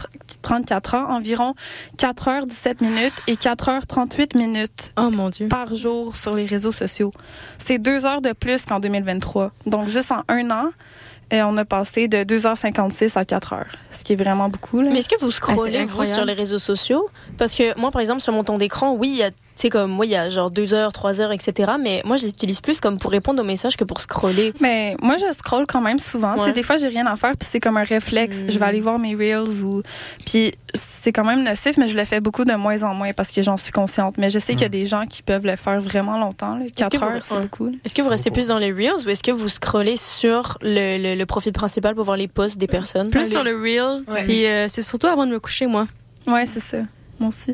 34 ans, environ 4h17 minutes et 4h38 minutes par jour sur les réseaux sociaux. C'est 2 heures de plus qu'en 2023. Donc, juste en 1 an, on a passé de 2h56 à 4h, ce qui est vraiment beaucoup. Là. Mais est-ce que vous scrollez, vous, sur les réseaux sociaux? Parce que moi, par exemple, sur mon temps d'écran, oui, il y a, tu sais, comme moi, il y a genre 2 heures, 3 heures, etc. Mais moi, je les utilise plus comme pour répondre aux messages que pour scroller. Mais moi, je scrolle quand même souvent. Tu sais, des fois, j'ai rien à faire, puis c'est comme un réflexe. Je vais aller voir mes Reels ou... Puis c'est quand même nocif, mais je le fais beaucoup de moins en moins parce que j'en suis consciente. Mais je sais qu'il y a des gens qui peuvent le faire vraiment longtemps. Là. 4 heures, c'est beaucoup. Là. Est-ce que vous restez plus dans les Reels ou est-ce que vous scrollez sur le profil principal pour voir les posts des personnes? Plus sur le Reel. Puis c'est surtout avant de me coucher, moi. Ouais, c'est ça. Moi aussi.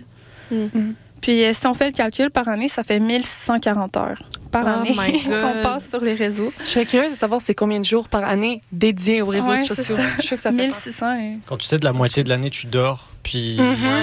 Puis si on fait le calcul par année, ça fait 1640 heures par année qu'on passe sur les réseaux. Je serais curieuse de savoir c'est combien de jours par année dédiés aux réseaux sociaux. Je suis sûre que ça fait 1600. Quand tu sais, de la moitié de l'année, tu dors, puis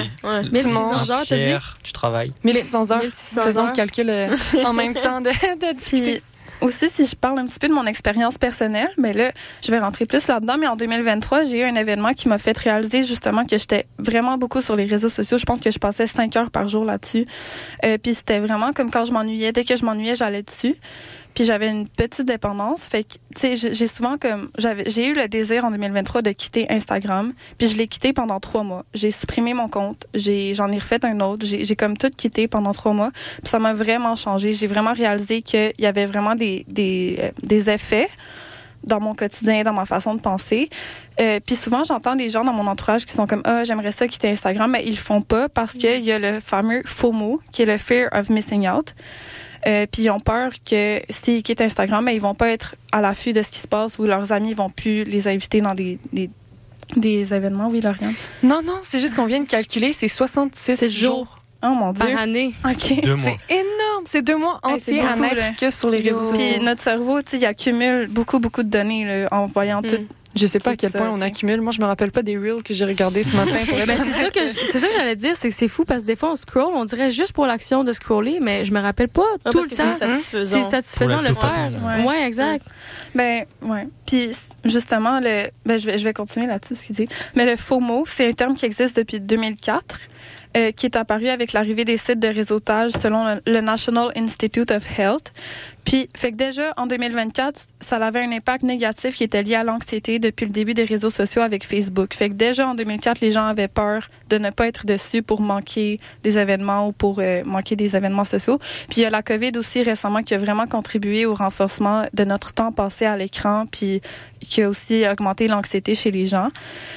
1600 heures, t'as dit? Tu travailles. 1600 heures. Faisons le calcul en même temps de discuter. Aussi, si je parle un petit peu de mon expérience personnelle, mais là, je vais rentrer plus là-dedans. Mais en 2023, j'ai eu un événement qui m'a fait réaliser justement que j'étais vraiment beaucoup sur les réseaux sociaux. Je pense que je passais 5 heures par jour là-dessus. Puis c'était vraiment comme quand je m'ennuyais. Dès que je m'ennuyais, j'allais dessus. Puis j'avais une petite dépendance. Fait que, tu sais, j'ai souvent j'ai eu le désir en 2023 de quitter Instagram. Puis je l'ai quitté pendant 3 mois. J'ai supprimé mon compte. J'en ai refait un autre. J'ai comme tout quitté pendant 3 mois. Puis ça m'a vraiment changé. J'ai vraiment réalisé qu'il y avait vraiment des effets dans mon quotidien, dans ma façon de penser. Puis souvent, j'entends des gens dans mon entourage qui sont comme « Ah, j'aimerais ça quitter Instagram », mais ils le font pas parce qu'il y a le fameux FOMO, qui est le « Fear of Missing Out ». Puis ils ont peur que s'ils quittent Instagram, ils vont pas être à l'affût de ce qui se passe ou leurs amis vont plus les inviter dans des événements. Oui, Lauriane? Non, c'est juste qu'on vient de calculer, c'est 66 jours. Oh mon Dieu. Par année. OK. 2 mois. C'est énorme. C'est 2 mois entiers à n'être que sur les réseaux sociaux. Puis notre cerveau, tu sais, il accumule beaucoup de données là, en voyant tout. Je sais pas à quel point on accumule. Moi, je me rappelle pas des reels que j'ai regardés ce matin. C'est ça que j'allais dire, c'est que c'est fou parce que des fois on scroll, on dirait juste pour l'action de scroller, mais je me rappelle pas tout le temps. C'est satisfaisant. C'est satisfaisant de le faire. Ouais, exact. Ben ouais. Puis justement je vais continuer là-dessus ce qu'il dit. Mais le FOMO, c'est un terme qui existe depuis 2004. Qui est apparu avec l'arrivée des sites de réseautage selon le National Institute of Health. Puis, fait que déjà, en 2024, ça avait un impact négatif qui était lié à l'anxiété depuis le début des réseaux sociaux avec Facebook. Fait que déjà, en 2004, les gens avaient peur de ne pas être dessus pour manquer des événements ou pour manquer des événements sociaux. Puis, il y a la COVID aussi récemment qui a vraiment contribué au renforcement de notre temps passé à l'écran, puis qui a aussi augmenté l'anxiété chez les gens.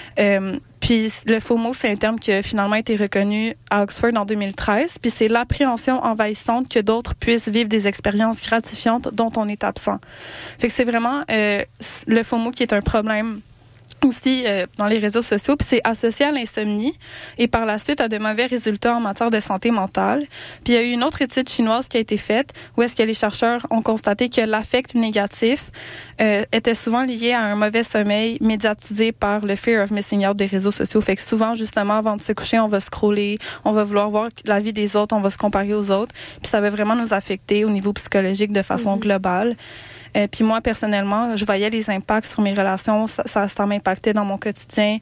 Puis le FOMO, c'est un terme qui a finalement été reconnu à Oxford en 2013. Puis c'est l'appréhension envahissante que d'autres puissent vivre des expériences gratifiantes dont on est absent. Fait que c'est vraiment le FOMO qui est un problème aussi dans les réseaux sociaux, puis c'est associé à l'insomnie et par la suite à de mauvais résultats en matière de santé mentale. Puis il y a eu une autre étude chinoise qui a été faite où est-ce que les chercheurs ont constaté que l'affect négatif était souvent lié à un mauvais sommeil médiatisé par le fear of missing out des réseaux sociaux. Fait que souvent, justement, avant de se coucher, on va scroller, on va vouloir voir la vie des autres, on va se comparer aux autres, puis ça va vraiment nous affecter au niveau psychologique de façon globale. Puis moi, personnellement, je voyais les impacts sur mes relations. Ça m'impactait dans mon quotidien.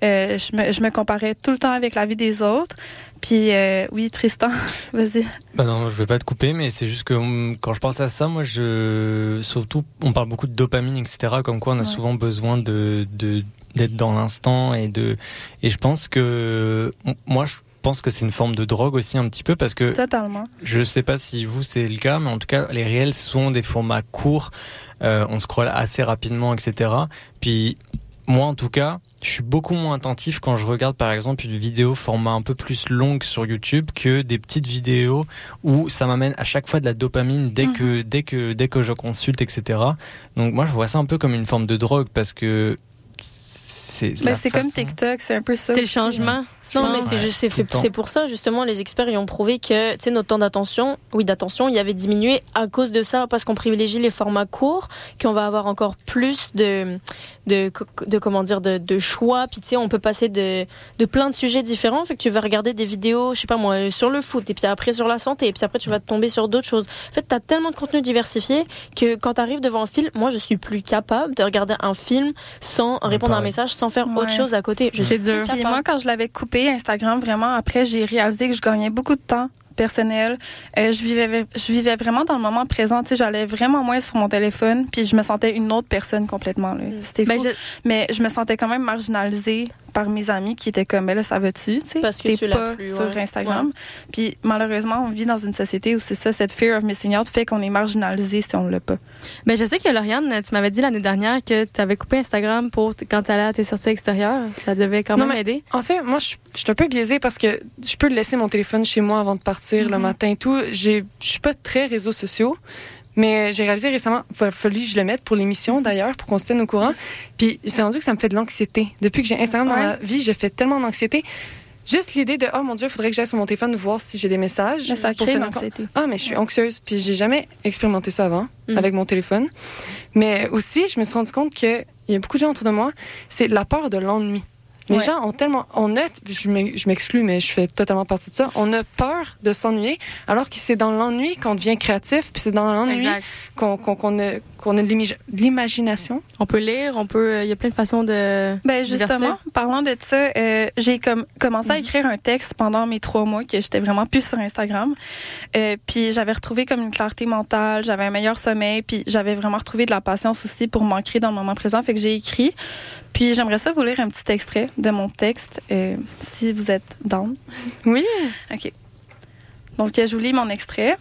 Je me comparais tout le temps avec la vie des autres. Puis oui, Tristan, vas-y. Bah non, je vais pas te couper, mais c'est juste que quand je pense à ça, moi, surtout, on parle beaucoup de dopamine, etc. Comme quoi, on a souvent besoin d'être dans l'instant et je pense que moi, je pense que c'est une forme de drogue aussi un petit peu parce que totalement. Je sais pas si vous c'est le cas, mais en tout cas les réels c'est souvent des formats courts, on scrolle assez rapidement, etc. Puis moi en tout cas je suis beaucoup moins attentif quand je regarde par exemple une vidéo format un peu plus longue sur YouTube que des petites vidéos où ça m'amène à chaque fois de la dopamine dès que je consulte, etc. Donc moi je vois ça un peu comme une forme de drogue parce que c'est comme TikTok, c'est un peu ça. C'est le changement. Non, mais c'est pour ça, justement, les experts y ont prouvé que, tu sais, notre temps d'attention, il avait diminué à cause de ça, parce qu'on privilégie les formats courts, qu'on va avoir encore plus de choix, puis tu sais, on peut passer de plein de sujets différents, fait que tu vas regarder des vidéos, je sais pas moi, sur le foot, et puis après sur la santé, et puis après tu vas tomber sur d'autres choses. En fait, t'as tellement de contenu diversifié que quand t'arrives devant un film, moi je suis plus capable de regarder un film sans répondre à un message, sans faire autre chose à côté. C'est dur. Puis moi, quand je l'avais coupé Instagram, vraiment, après, j'ai réalisé que je gagnais beaucoup de temps personnel. Je vivais vraiment dans le moment présent. Tu sais, j'allais vraiment moins sur mon téléphone, puis je me sentais une autre personne complètement. Là. C'était fou. Mais je me sentais quand même marginalisée par mes amis qui étaient comme, mais là, ça va-tu? Tu sais, parce que t'es pas sur Instagram. Ouais. Puis malheureusement, on vit dans une société où c'est ça, cette fear of missing out fait qu'on est marginalisé si on l'a pas. Ben, je sais que Lauriane, tu m'avais dit l'année dernière que tu avais coupé Instagram pour quand tu allais à tes sorties extérieures. Ça devait quand même aider. En fait, moi, je suis un peu biaisée parce que je peux laisser mon téléphone chez moi avant de partir le matin et tout. Je suis pas très réseaux sociaux. Mais j'ai réalisé récemment, il a fallu que je le mette pour l'émission d'ailleurs, pour qu'on se tienne au courant. Puis c'est rendu que ça me fait de l'anxiété. Depuis que j'ai Instagram dans ma vie, je fais tellement d'anxiété. Juste l'idée de, oh mon Dieu, il faudrait que j'aille sur mon téléphone voir si j'ai des messages. Mais ça crée l'anxiété. Ah, mais je suis anxieuse. Puis j'ai jamais expérimenté ça avant, avec mon téléphone. Mais aussi, je me suis rendu compte qu'il y a beaucoup de gens autour de moi, c'est la peur de l'ennui. Les gens ont tellement... je m'exclus, mais je fais totalement partie de ça. On a peur de s'ennuyer, alors que c'est dans l'ennui qu'on devient créatif, puis c'est dans l'ennui qu'on a de l'imagination. On peut lire, il y a plein de façons de justement, parlant de ça, j'ai commencé à écrire un texte pendant mes 3 mois que j'étais vraiment plus sur Instagram. Puis j'avais retrouvé comme une clarté mentale, j'avais un meilleur sommeil, puis j'avais vraiment retrouvé de la patience aussi pour m'ancrer dans le moment présent. Fait que j'ai écrit. Puis j'aimerais ça vous lire un petit extrait de mon texte, si vous êtes down. Oui. OK. Donc, je vous lis mon extrait.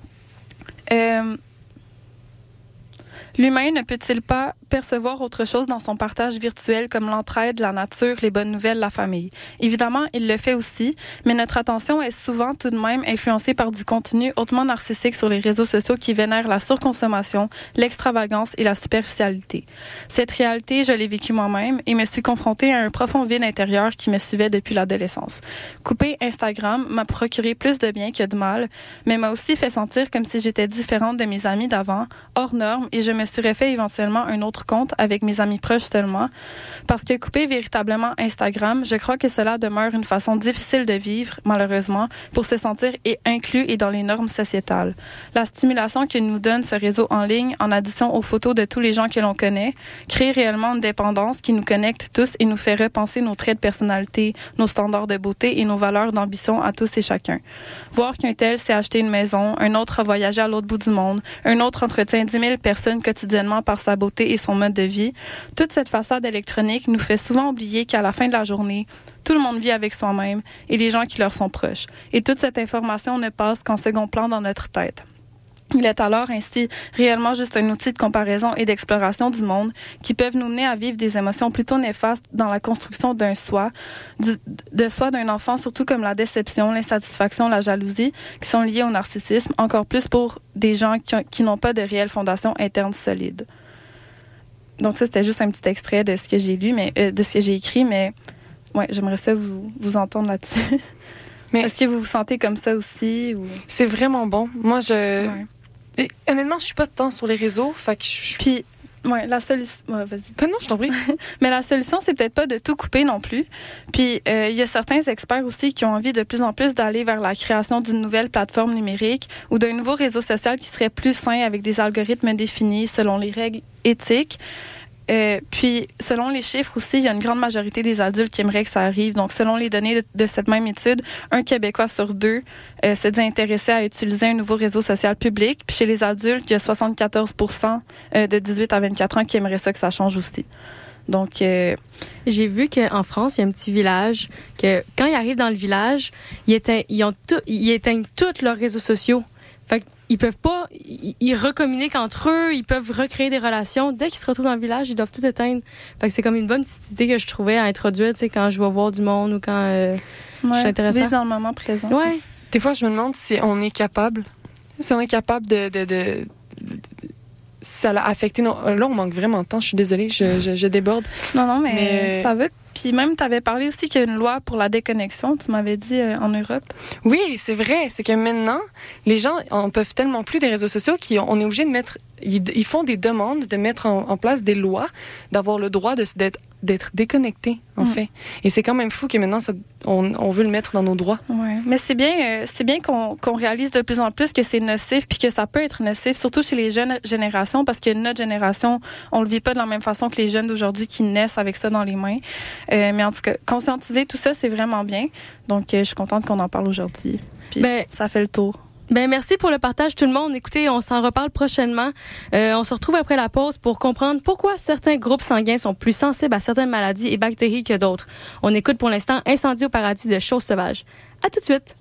L'humain ne peut-il pas percevoir autre chose dans son partage virtuel comme l'entraide, la nature, les bonnes nouvelles, la famille? Évidemment, il le fait aussi, mais notre attention est souvent tout de même influencée par du contenu hautement narcissique sur les réseaux sociaux qui vénèrent la surconsommation, l'extravagance et la superficialité. Cette réalité, je l'ai vécue moi-même et me suis confrontée à un profond vide intérieur qui me suivait depuis l'adolescence. Couper Instagram m'a procuré plus de bien que de mal, mais m'a aussi fait sentir comme si j'étais différente de mes amis d'avant, hors norme, et je me suis refait éventuellement un autre compte avec mes amis proches seulement. Parce que couper véritablement Instagram, je crois que cela demeure une façon difficile de vivre, malheureusement, pour se sentir inclus et dans les normes sociétales. La stimulation que nous donne ce réseau en ligne, en addition aux photos de tous les gens que l'on connaît, crée réellement une dépendance qui nous connecte tous et nous fait repenser nos traits de personnalité, nos standards de beauté et nos valeurs d'ambition à tous et chacun. Voir qu'un tel s'est acheté une maison, un autre a voyagé à l'autre bout du monde, un autre entretient 10 000 personnes quotidiennement par sa beauté et son mode de vie. Toute cette façade électronique nous fait souvent oublier qu'à la fin de la journée, tout le monde vit avec soi-même et les gens qui leur sont proches. Et toute cette information ne passe qu'en second plan dans notre tête. Il est alors ainsi réellement juste un outil de comparaison et d'exploration du monde qui peuvent nous mener à vivre des émotions plutôt néfastes dans la construction d'un soi, de soi d'un enfant, surtout comme la déception, l'insatisfaction, la jalousie, qui sont liées au narcissisme, encore plus pour des gens qui n'ont pas de réelle fondation interne solide. Donc ça, c'était juste un petit extrait de ce que j'ai lu, mais de ce que j'ai écrit, mais ouais, j'aimerais ça vous entendre là-dessus. Mais est-ce que vous vous sentez comme ça aussi ou... C'est vraiment bon. Moi, Et, honnêtement, je suis pas de temps sur les réseaux, fait que Puis, ouais, la solution... Ouais, vas-y. Non, je t'en prie. Mais la solution, c'est peut-être pas de tout couper non plus. Puis, il y a certains experts aussi qui ont envie de plus en plus d'aller vers la création d'une nouvelle plateforme numérique ou d'un nouveau réseau social qui serait plus sain avec des algorithmes définis selon les règles éthiques. Puis, selon les chiffres aussi, il y a une grande majorité des adultes qui aimeraient que ça arrive. Donc, selon les données de cette même étude, un Québécois sur 2 se dit intéressé à utiliser un nouveau réseau social public. Puis, chez les adultes, il y a 74% de 18 à 24 ans qui aimeraient ça que ça change aussi. Donc, j'ai vu qu'en France, il y a un petit village que quand ils arrivent dans le village, ils éteignent tous leurs réseaux sociaux. Fait ils peuvent pas, ils recommuniquent entre eux, ils peuvent recréer des relations. Dès qu'ils se retrouvent dans le village, ils doivent tout éteindre. Fait que c'est comme une bonne petite idée que je trouvais à introduire, tu sais, quand je vais voir du monde ou quand je suis intéressée. Vivre dans le moment présent. Ouais. Des fois, je me demande si on est capable de ça l'a affecté. Là, on manque vraiment de temps. Je suis désolée, je déborde. Non, mais ça va. Puis même, tu avais parlé aussi qu'il y a une loi pour la déconnexion, tu m'avais dit, en Europe. Oui, c'est vrai. C'est que maintenant, les gens en peuvent tellement plus des réseaux sociaux qu'on est obligé de mettre... Ils font des demandes de mettre en place des lois, d'avoir le droit d'être déconnecté, en fait. Et c'est quand même fou que maintenant, on veut le mettre dans nos droits. Ouais. Mais c'est bien qu'on réalise de plus en plus que c'est nocif puis que ça peut être nocif, surtout chez les jeunes générations, parce que notre génération, on le vit pas de la même façon que les jeunes d'aujourd'hui qui naissent avec ça dans les mains. Mais en tout cas, conscientiser tout ça, c'est vraiment bien. Donc, je suis contente qu'on en parle aujourd'hui. Puis, ça fait le tour. Merci pour le partage tout le monde. Écoutez, on s'en reparle prochainement. On se retrouve après la pause pour comprendre pourquoi certains groupes sanguins sont plus sensibles à certaines maladies et bactéries que d'autres. On écoute pour l'instant Incendie au paradis de Choses sauvages. À tout de suite.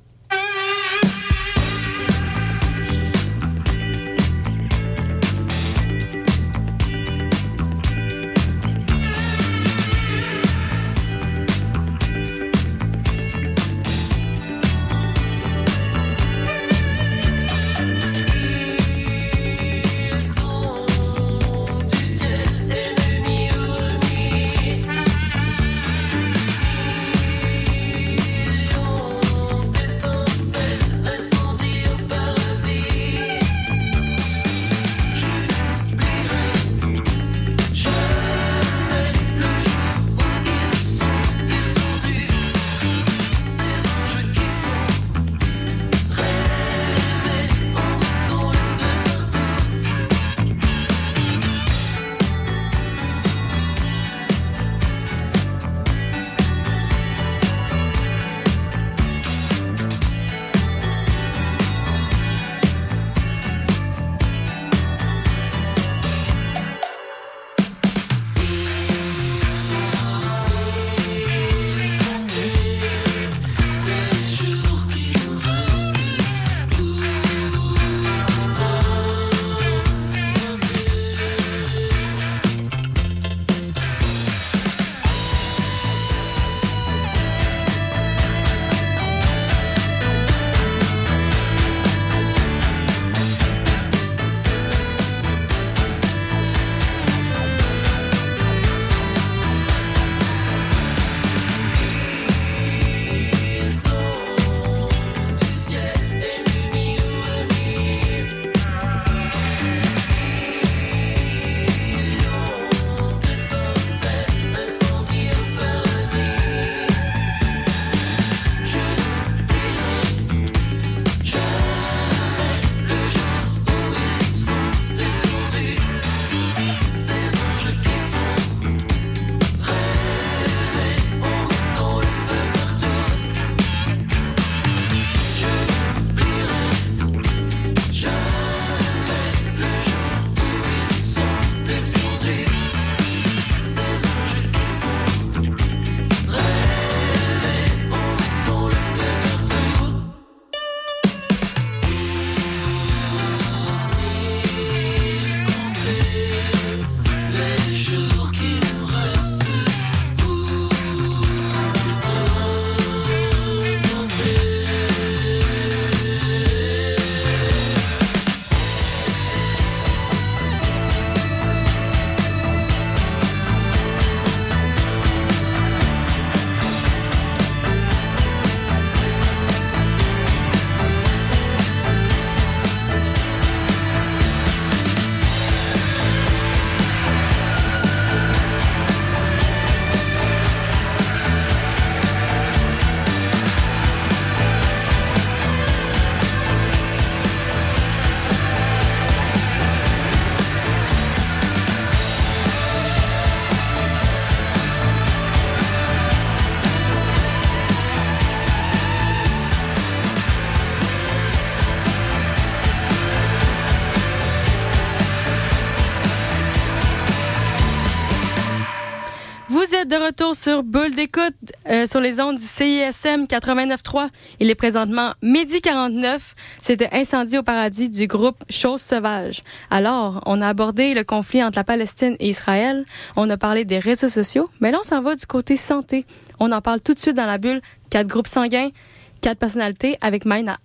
De retour sur Bulle d'écoute sur les ondes du CISM 89.3. Il est présentement 12h49. C'était Incendie au paradis du groupe Choses sauvages. Alors, on a abordé le conflit entre la Palestine et Israël. On a parlé des réseaux sociaux. Mais là, on s'en va du côté santé. On en parle tout de suite dans la bulle. 4 groupes sanguins, 4 personnalités avec Maïna.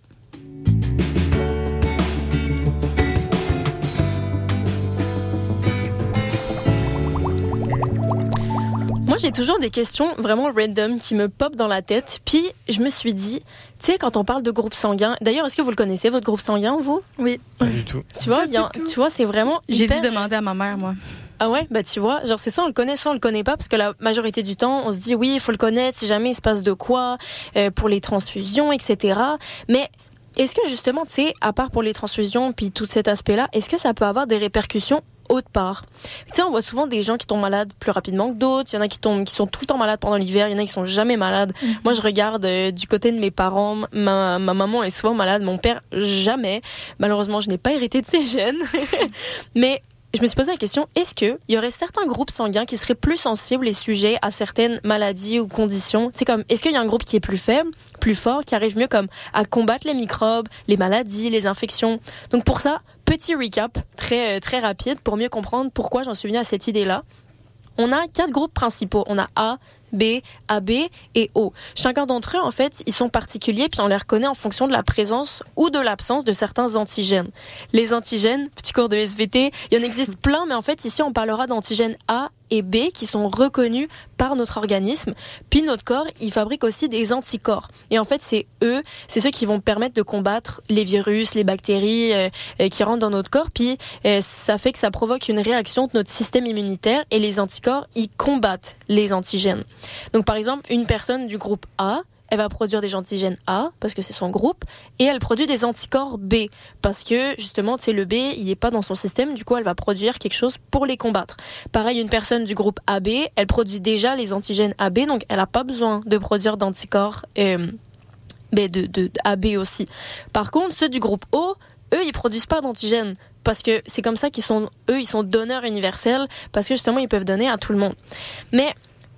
Moi, j'ai toujours des questions vraiment random qui me popent dans la tête. Puis, je me suis dit, tu sais, quand on parle de groupe sanguin, d'ailleurs, est-ce que vous le connaissez, votre groupe sanguin, vous? Oui. Pas du tout. Tu vois, tu vois, c'est vraiment... J'ai dû demander à ma mère, moi. Ah ouais, bah tu vois, genre c'est soit on le connaît, soit on le connaît pas, parce que la majorité du temps, on se dit oui, il faut le connaître, si jamais il se passe de quoi, pour les transfusions, etc. Mais est-ce que justement, tu sais, à part pour les transfusions, puis tout cet aspect-là, est-ce que ça peut avoir des répercussions autre part? Tu sais, on voit souvent des gens qui tombent malades plus rapidement que d'autres. Il y en a qui sont tout le temps malades pendant l'hiver. Il y en a qui sont jamais malades. Moi, je regarde du côté de mes parents. Ma maman est souvent malade. Mon père, jamais. Malheureusement, je n'ai pas hérité de ses gènes. Mais je me suis posé la question, est-ce qu'il y aurait certains groupes sanguins qui seraient plus sensibles et sujets à certaines maladies ou conditions? Tu sais, comme, est-ce qu'il y a un groupe qui est plus faible, plus fort, qui arrive mieux comme à combattre les microbes, les maladies, les infections? Donc pour ça, petit recap très rapide pour mieux comprendre pourquoi j'en suis venue à cette idée-là. On a 4 groupes principaux. On a A, B, AB et O. Chacun d'entre eux, en fait, ils sont particuliers puis on les reconnaît en fonction de la présence ou de l'absence de certains antigènes. Les antigènes, petit cours de SVT, il y en existe plein, mais en fait, ici, on parlera d'antigènes A et B qui sont reconnus par notre organisme. Puis notre corps, il fabrique aussi des anticorps. Et en fait, c'est ceux qui vont permettre de combattre les virus, les bactéries qui rentrent dans notre corps. Puis ça fait que ça provoque une réaction de notre système immunitaire et les anticorps, ils combattent les antigènes. Donc par exemple, une personne du groupe A, elle va produire des antigènes A parce que c'est son groupe et elle produit des anticorps B parce que justement, tu sais, le B, il est pas dans son système, du coup, elle va produire quelque chose pour les combattre. Pareil, une personne du groupe AB, elle produit déjà les antigènes AB, donc elle a pas besoin de produire d'anticorps de AB aussi. Par contre, ceux du groupe O, eux, ils produisent pas d'antigènes parce que c'est comme ça ils sont donneurs universels parce que justement, ils peuvent donner à tout le monde. Mais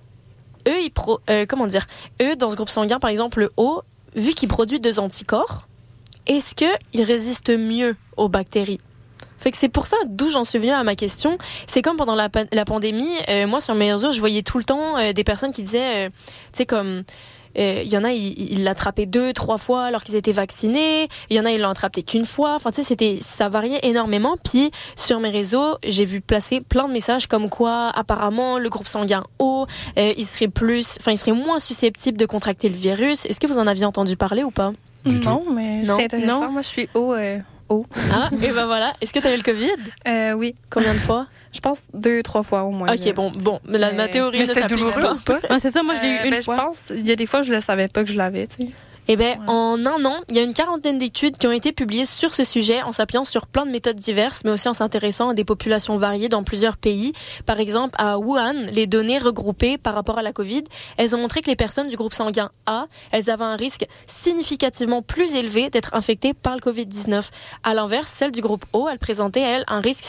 eux, dans ce groupe sanguin, par exemple, le O, vu qu'il produit 2 anticorps, est-ce qu'il résiste mieux aux bactéries? Fait que c'est pour ça d'où j'en suis venue à ma question. C'est comme pendant la pandémie, moi, sur mes réseaux, je voyais tout le temps des personnes qui disaient, tu sais, comme... Il y en a, ils l'attrapaient 2-3 fois alors qu'ils étaient vaccinés. Il y en a, ils l'ont attrapé qu'une fois. Enfin, tu sais, ça variait énormément. Puis, sur mes réseaux, j'ai vu passer plein de messages comme quoi, apparemment, le groupe sanguin O, il serait moins susceptible de contracter le virus. Est-ce que vous en aviez entendu parler ou pas? Non, mais c'est intéressant. Non. Moi, je suis O. Ah, et ben voilà. Est-ce que tu as eu le Covid? Oui. Combien de fois? Je pense 2-3 fois au moins. Ok, bon. Mais ma théorie ne s'applique douloureux pas. ou pas? Ah, c'est ça, moi, je l'ai eu une fois. Je pense, il y a des fois, je le savais pas que je l'avais, tu sais. Eh ben, en un an, il y a une 40aine d'études qui ont été publiées sur ce sujet en s'appuyant sur plein de méthodes diverses, mais aussi en s'intéressant à des populations variées dans plusieurs pays. Par exemple, à Wuhan, les données regroupées par rapport à la Covid, elles ont montré que les personnes du groupe sanguin A, elles avaient un risque significativement plus élevé d'être infectées par le Covid-19. À l'inverse, celles du groupe O, elles présentaient, elles, un risque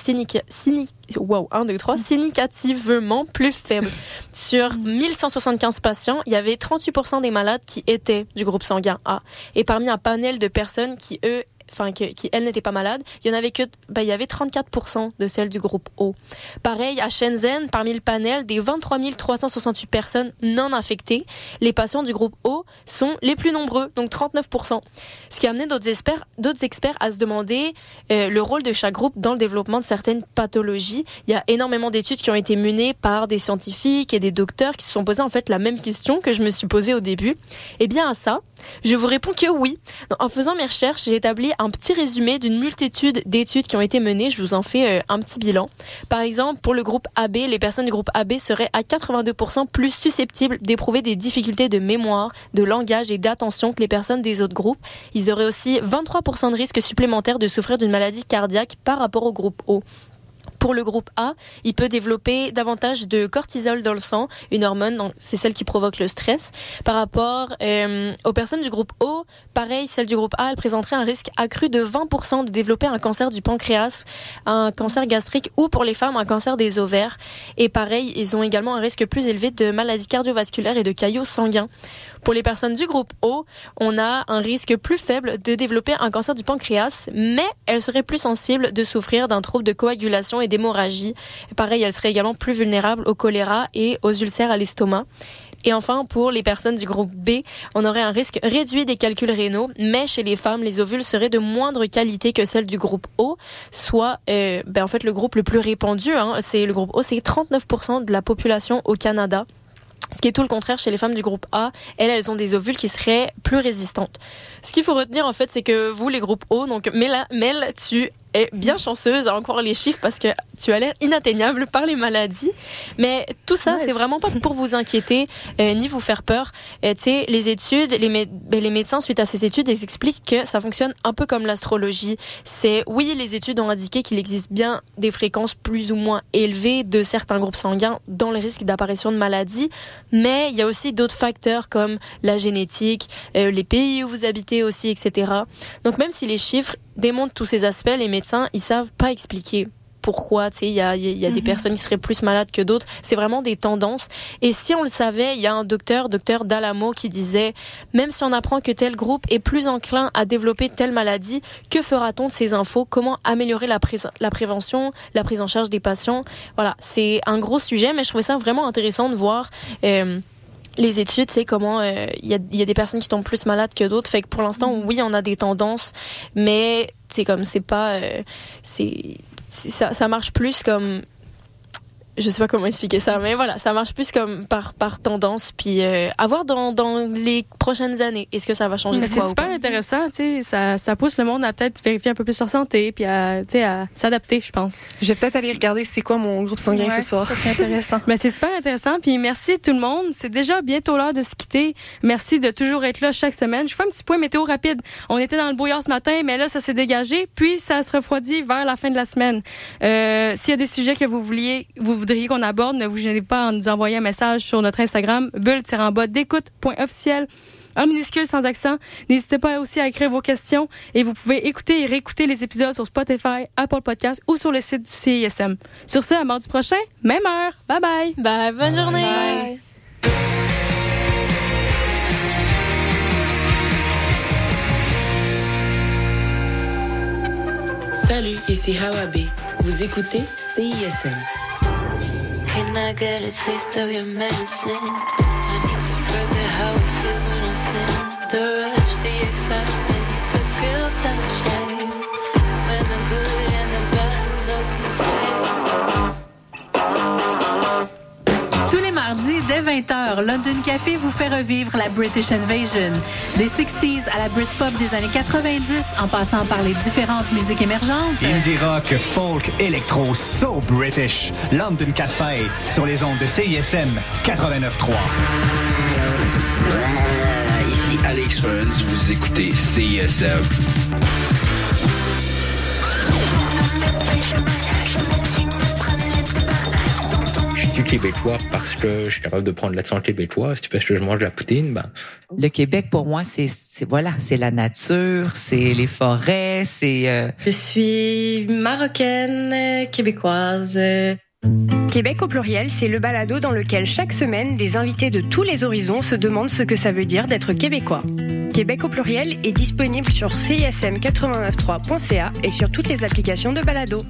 significativement plus faible. Sur 1175 patients, il y avait 38% des malades qui étaient du groupe sanguin A. Et parmi un panel de personnes qui elles n'étaient pas malades, il y avait 34% de celles du groupe O. Pareil, à Shenzhen, parmi le panel des 23 368 personnes non infectées, les patients du groupe O sont les plus nombreux, donc 39%. Ce qui a amené d'autres experts à se demander le rôle de chaque groupe dans le développement de certaines pathologies. Il y a énormément d'études qui ont été menées par des scientifiques et des docteurs qui se sont posés en fait la même question que je me suis posée au début. Eh bien à ça, je vous réponds que oui. En faisant mes recherches, j'ai établi un petit résumé d'une multitude d'études qui ont été menées. Je vous en fais un petit bilan. Par exemple, pour le groupe AB, les personnes du groupe AB seraient à 82% plus susceptibles d'éprouver des difficultés de mémoire, de langage et d'attention que les personnes des autres groupes. Ils auraient aussi 23% de risque supplémentaire de souffrir d'une maladie cardiaque par rapport au groupe O. Pour le groupe A, il peut développer davantage de cortisol dans le sang, une hormone, donc c'est celle qui provoque le stress. Par rapport aux personnes du groupe O, pareil, celles du groupe A, elles présenteraient un risque accru de 20% de développer un cancer du pancréas, un cancer gastrique ou pour les femmes, un cancer des ovaires. Et pareil, ils ont également un risque plus élevé de maladies cardiovasculaires et de caillots sanguins. Pour les personnes du groupe O, on a un risque plus faible de développer un cancer du pancréas, mais elles seraient plus sensibles de souffrir d'un trouble de coagulation et d'hémorragie. Pareil, elles seraient également plus vulnérables au choléra et aux ulcères à l'estomac. Et enfin, pour les personnes du groupe B, on aurait un risque réduit des calculs rénaux, mais chez les femmes, les ovules seraient de moindre qualité que celles du groupe O, soit en fait le groupe le plus répandu, c'est le groupe O, c'est 39% de la population au Canada. Ce qui est tout le contraire chez les femmes du groupe A. Elles ont des ovules qui seraient plus résistantes. Ce qu'il faut retenir, en fait, c'est que vous, les groupes O, donc Mel, tu es bien chanceuse à en croire les chiffres parce que tu as l'air inatteignable par les maladies. Mais tout ça, c'est vraiment pas pour vous inquiéter ni vous faire peur. Tu sais, les études, les médecins, suite à ces études, ils expliquent que ça fonctionne un peu comme l'astrologie. Oui, les études ont indiqué qu'il existe bien des fréquences plus ou moins élevées de certains groupes sanguins dans le risque d'apparition de maladies. Mais il y a aussi d'autres facteurs comme la génétique, les pays où vous habitez aussi, etc. Donc même si les chiffres démontrent tous ces aspects, les médecins, ils savent pas expliquer pourquoi, tu sais, il y a des personnes qui seraient plus malades que d'autres. C'est vraiment des tendances. Et si on le savait, il y a un docteur D'Alamo, qui disait, même si on apprend que tel groupe est plus enclin à développer telle maladie, que fera-t-on de ces infos? Comment améliorer la prévention, la prise en charge des patients? Voilà, c'est un gros sujet, mais je trouvais ça vraiment intéressant de voir les études, tu sais, comment il y a des personnes qui tombent plus malades que d'autres. Fait que pour l'instant, oui, on a des tendances, mais c'est comme c'est pas ça marche plus comme, je sais pas comment expliquer ça, mais voilà, ça marche plus comme par tendance, puis à voir dans les prochaines années, est-ce que ça va changer de quoi? C'est super intéressant, tu sais, ça pousse le monde à peut-être vérifier un peu plus leur santé, puis à s'adapter, je pense. Je vais peut-être aller regarder c'est quoi mon groupe sanguin ce soir. Ça serait intéressant. Mais c'est super intéressant, puis merci tout le monde. C'est déjà bientôt l'heure de se quitter. Merci de toujours être là chaque semaine. Je fais un petit point météo rapide. On était dans le brouillard ce matin, mais là, ça s'est dégagé, puis ça se refroidit vers la fin de la semaine. S'il y a des sujets que vous voudriez qu'on aborde, ne vous gênez pas en nous envoyer un message sur notre Instagram, bulle-d'écoute.officiel, en minuscule sans accent. N'hésitez pas aussi à écrire vos questions et vous pouvez écouter et réécouter les épisodes sur Spotify, Apple Podcasts ou sur le site du CISM. Sur ce, à mardi prochain, même heure. Bye bye. Bye, bonne journée. Bye. Salut, ici Hawabe. Vous écoutez CISM. Can I get a taste of your medicine? I need to forget how it feels when I'm sin. The rush, the excitement, the guilt and the shame. When the good and the bad looks the same. Tous les mardis, dès 20h, London Café vous fait revivre la British Invasion. Des 60s à la Britpop des années 90, en passant par les différentes musiques émergentes. Indie rock, folk, électro, so British. London Café, sur les ondes de CISM 89.3. Ici Alex Burns, vous écoutez CISM. Je suis québécois parce que je suis capable de prendre l'accent québécois. Si tu fais que je mange de la poutine, ben... Le Québec, pour moi, c'est la nature, c'est les forêts, c'est... Je suis marocaine, québécoise. Québec au pluriel, c'est le balado dans lequel chaque semaine, des invités de tous les horizons se demandent ce que ça veut dire d'être québécois. Québec au pluriel est disponible sur cism893.ca et sur toutes les applications de balado.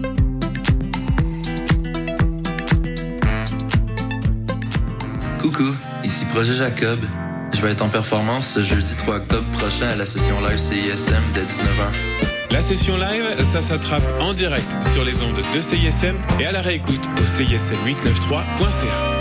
Coucou, ici Projet Jacob. Je vais être en performance ce jeudi 3 octobre prochain à la session live CISM dès 19h. La session live, ça s'attrape en direct sur les ondes de CISM et à la réécoute au cism893.ca.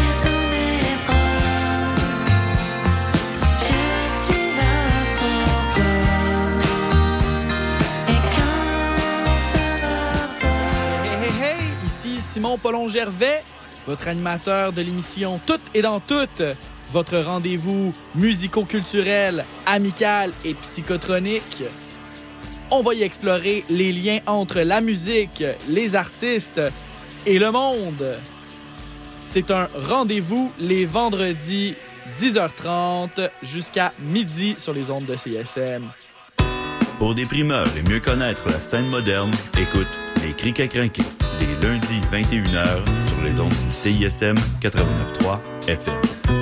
Ici Simon Pollon-Gervais, votre animateur de l'émission Tout et dans tout, votre rendez-vous musico-culturel, amical et psychotronique. On va y explorer les liens entre la musique, les artistes et le monde. C'est un rendez-vous les vendredis 10h30 jusqu'à midi sur les ondes de CISM. Pour des primeurs et mieux connaître la scène moderne, écoute Les Crics à Crinquer, les lundis 21h sur les ondes du CISM 89.3 FM.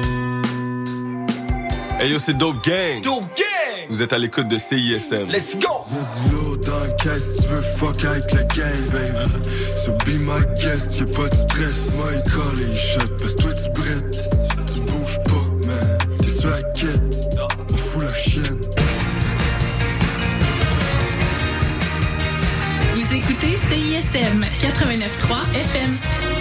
Hey yo, c'est Dope Gang! Dope Gang! Vous êtes à l'écoute de CISM. Let's go! Y'a du lourd dans le caisse, tu veux fuck avec le gang, baby. So be my guest, y'a pas de stress. Moi, il colle et il shot, parce que toi, tu brettes. Tu bouges pas, man. T'es sur la quête. On fout la chienne. Vous écoutez CISM 89.3 FM.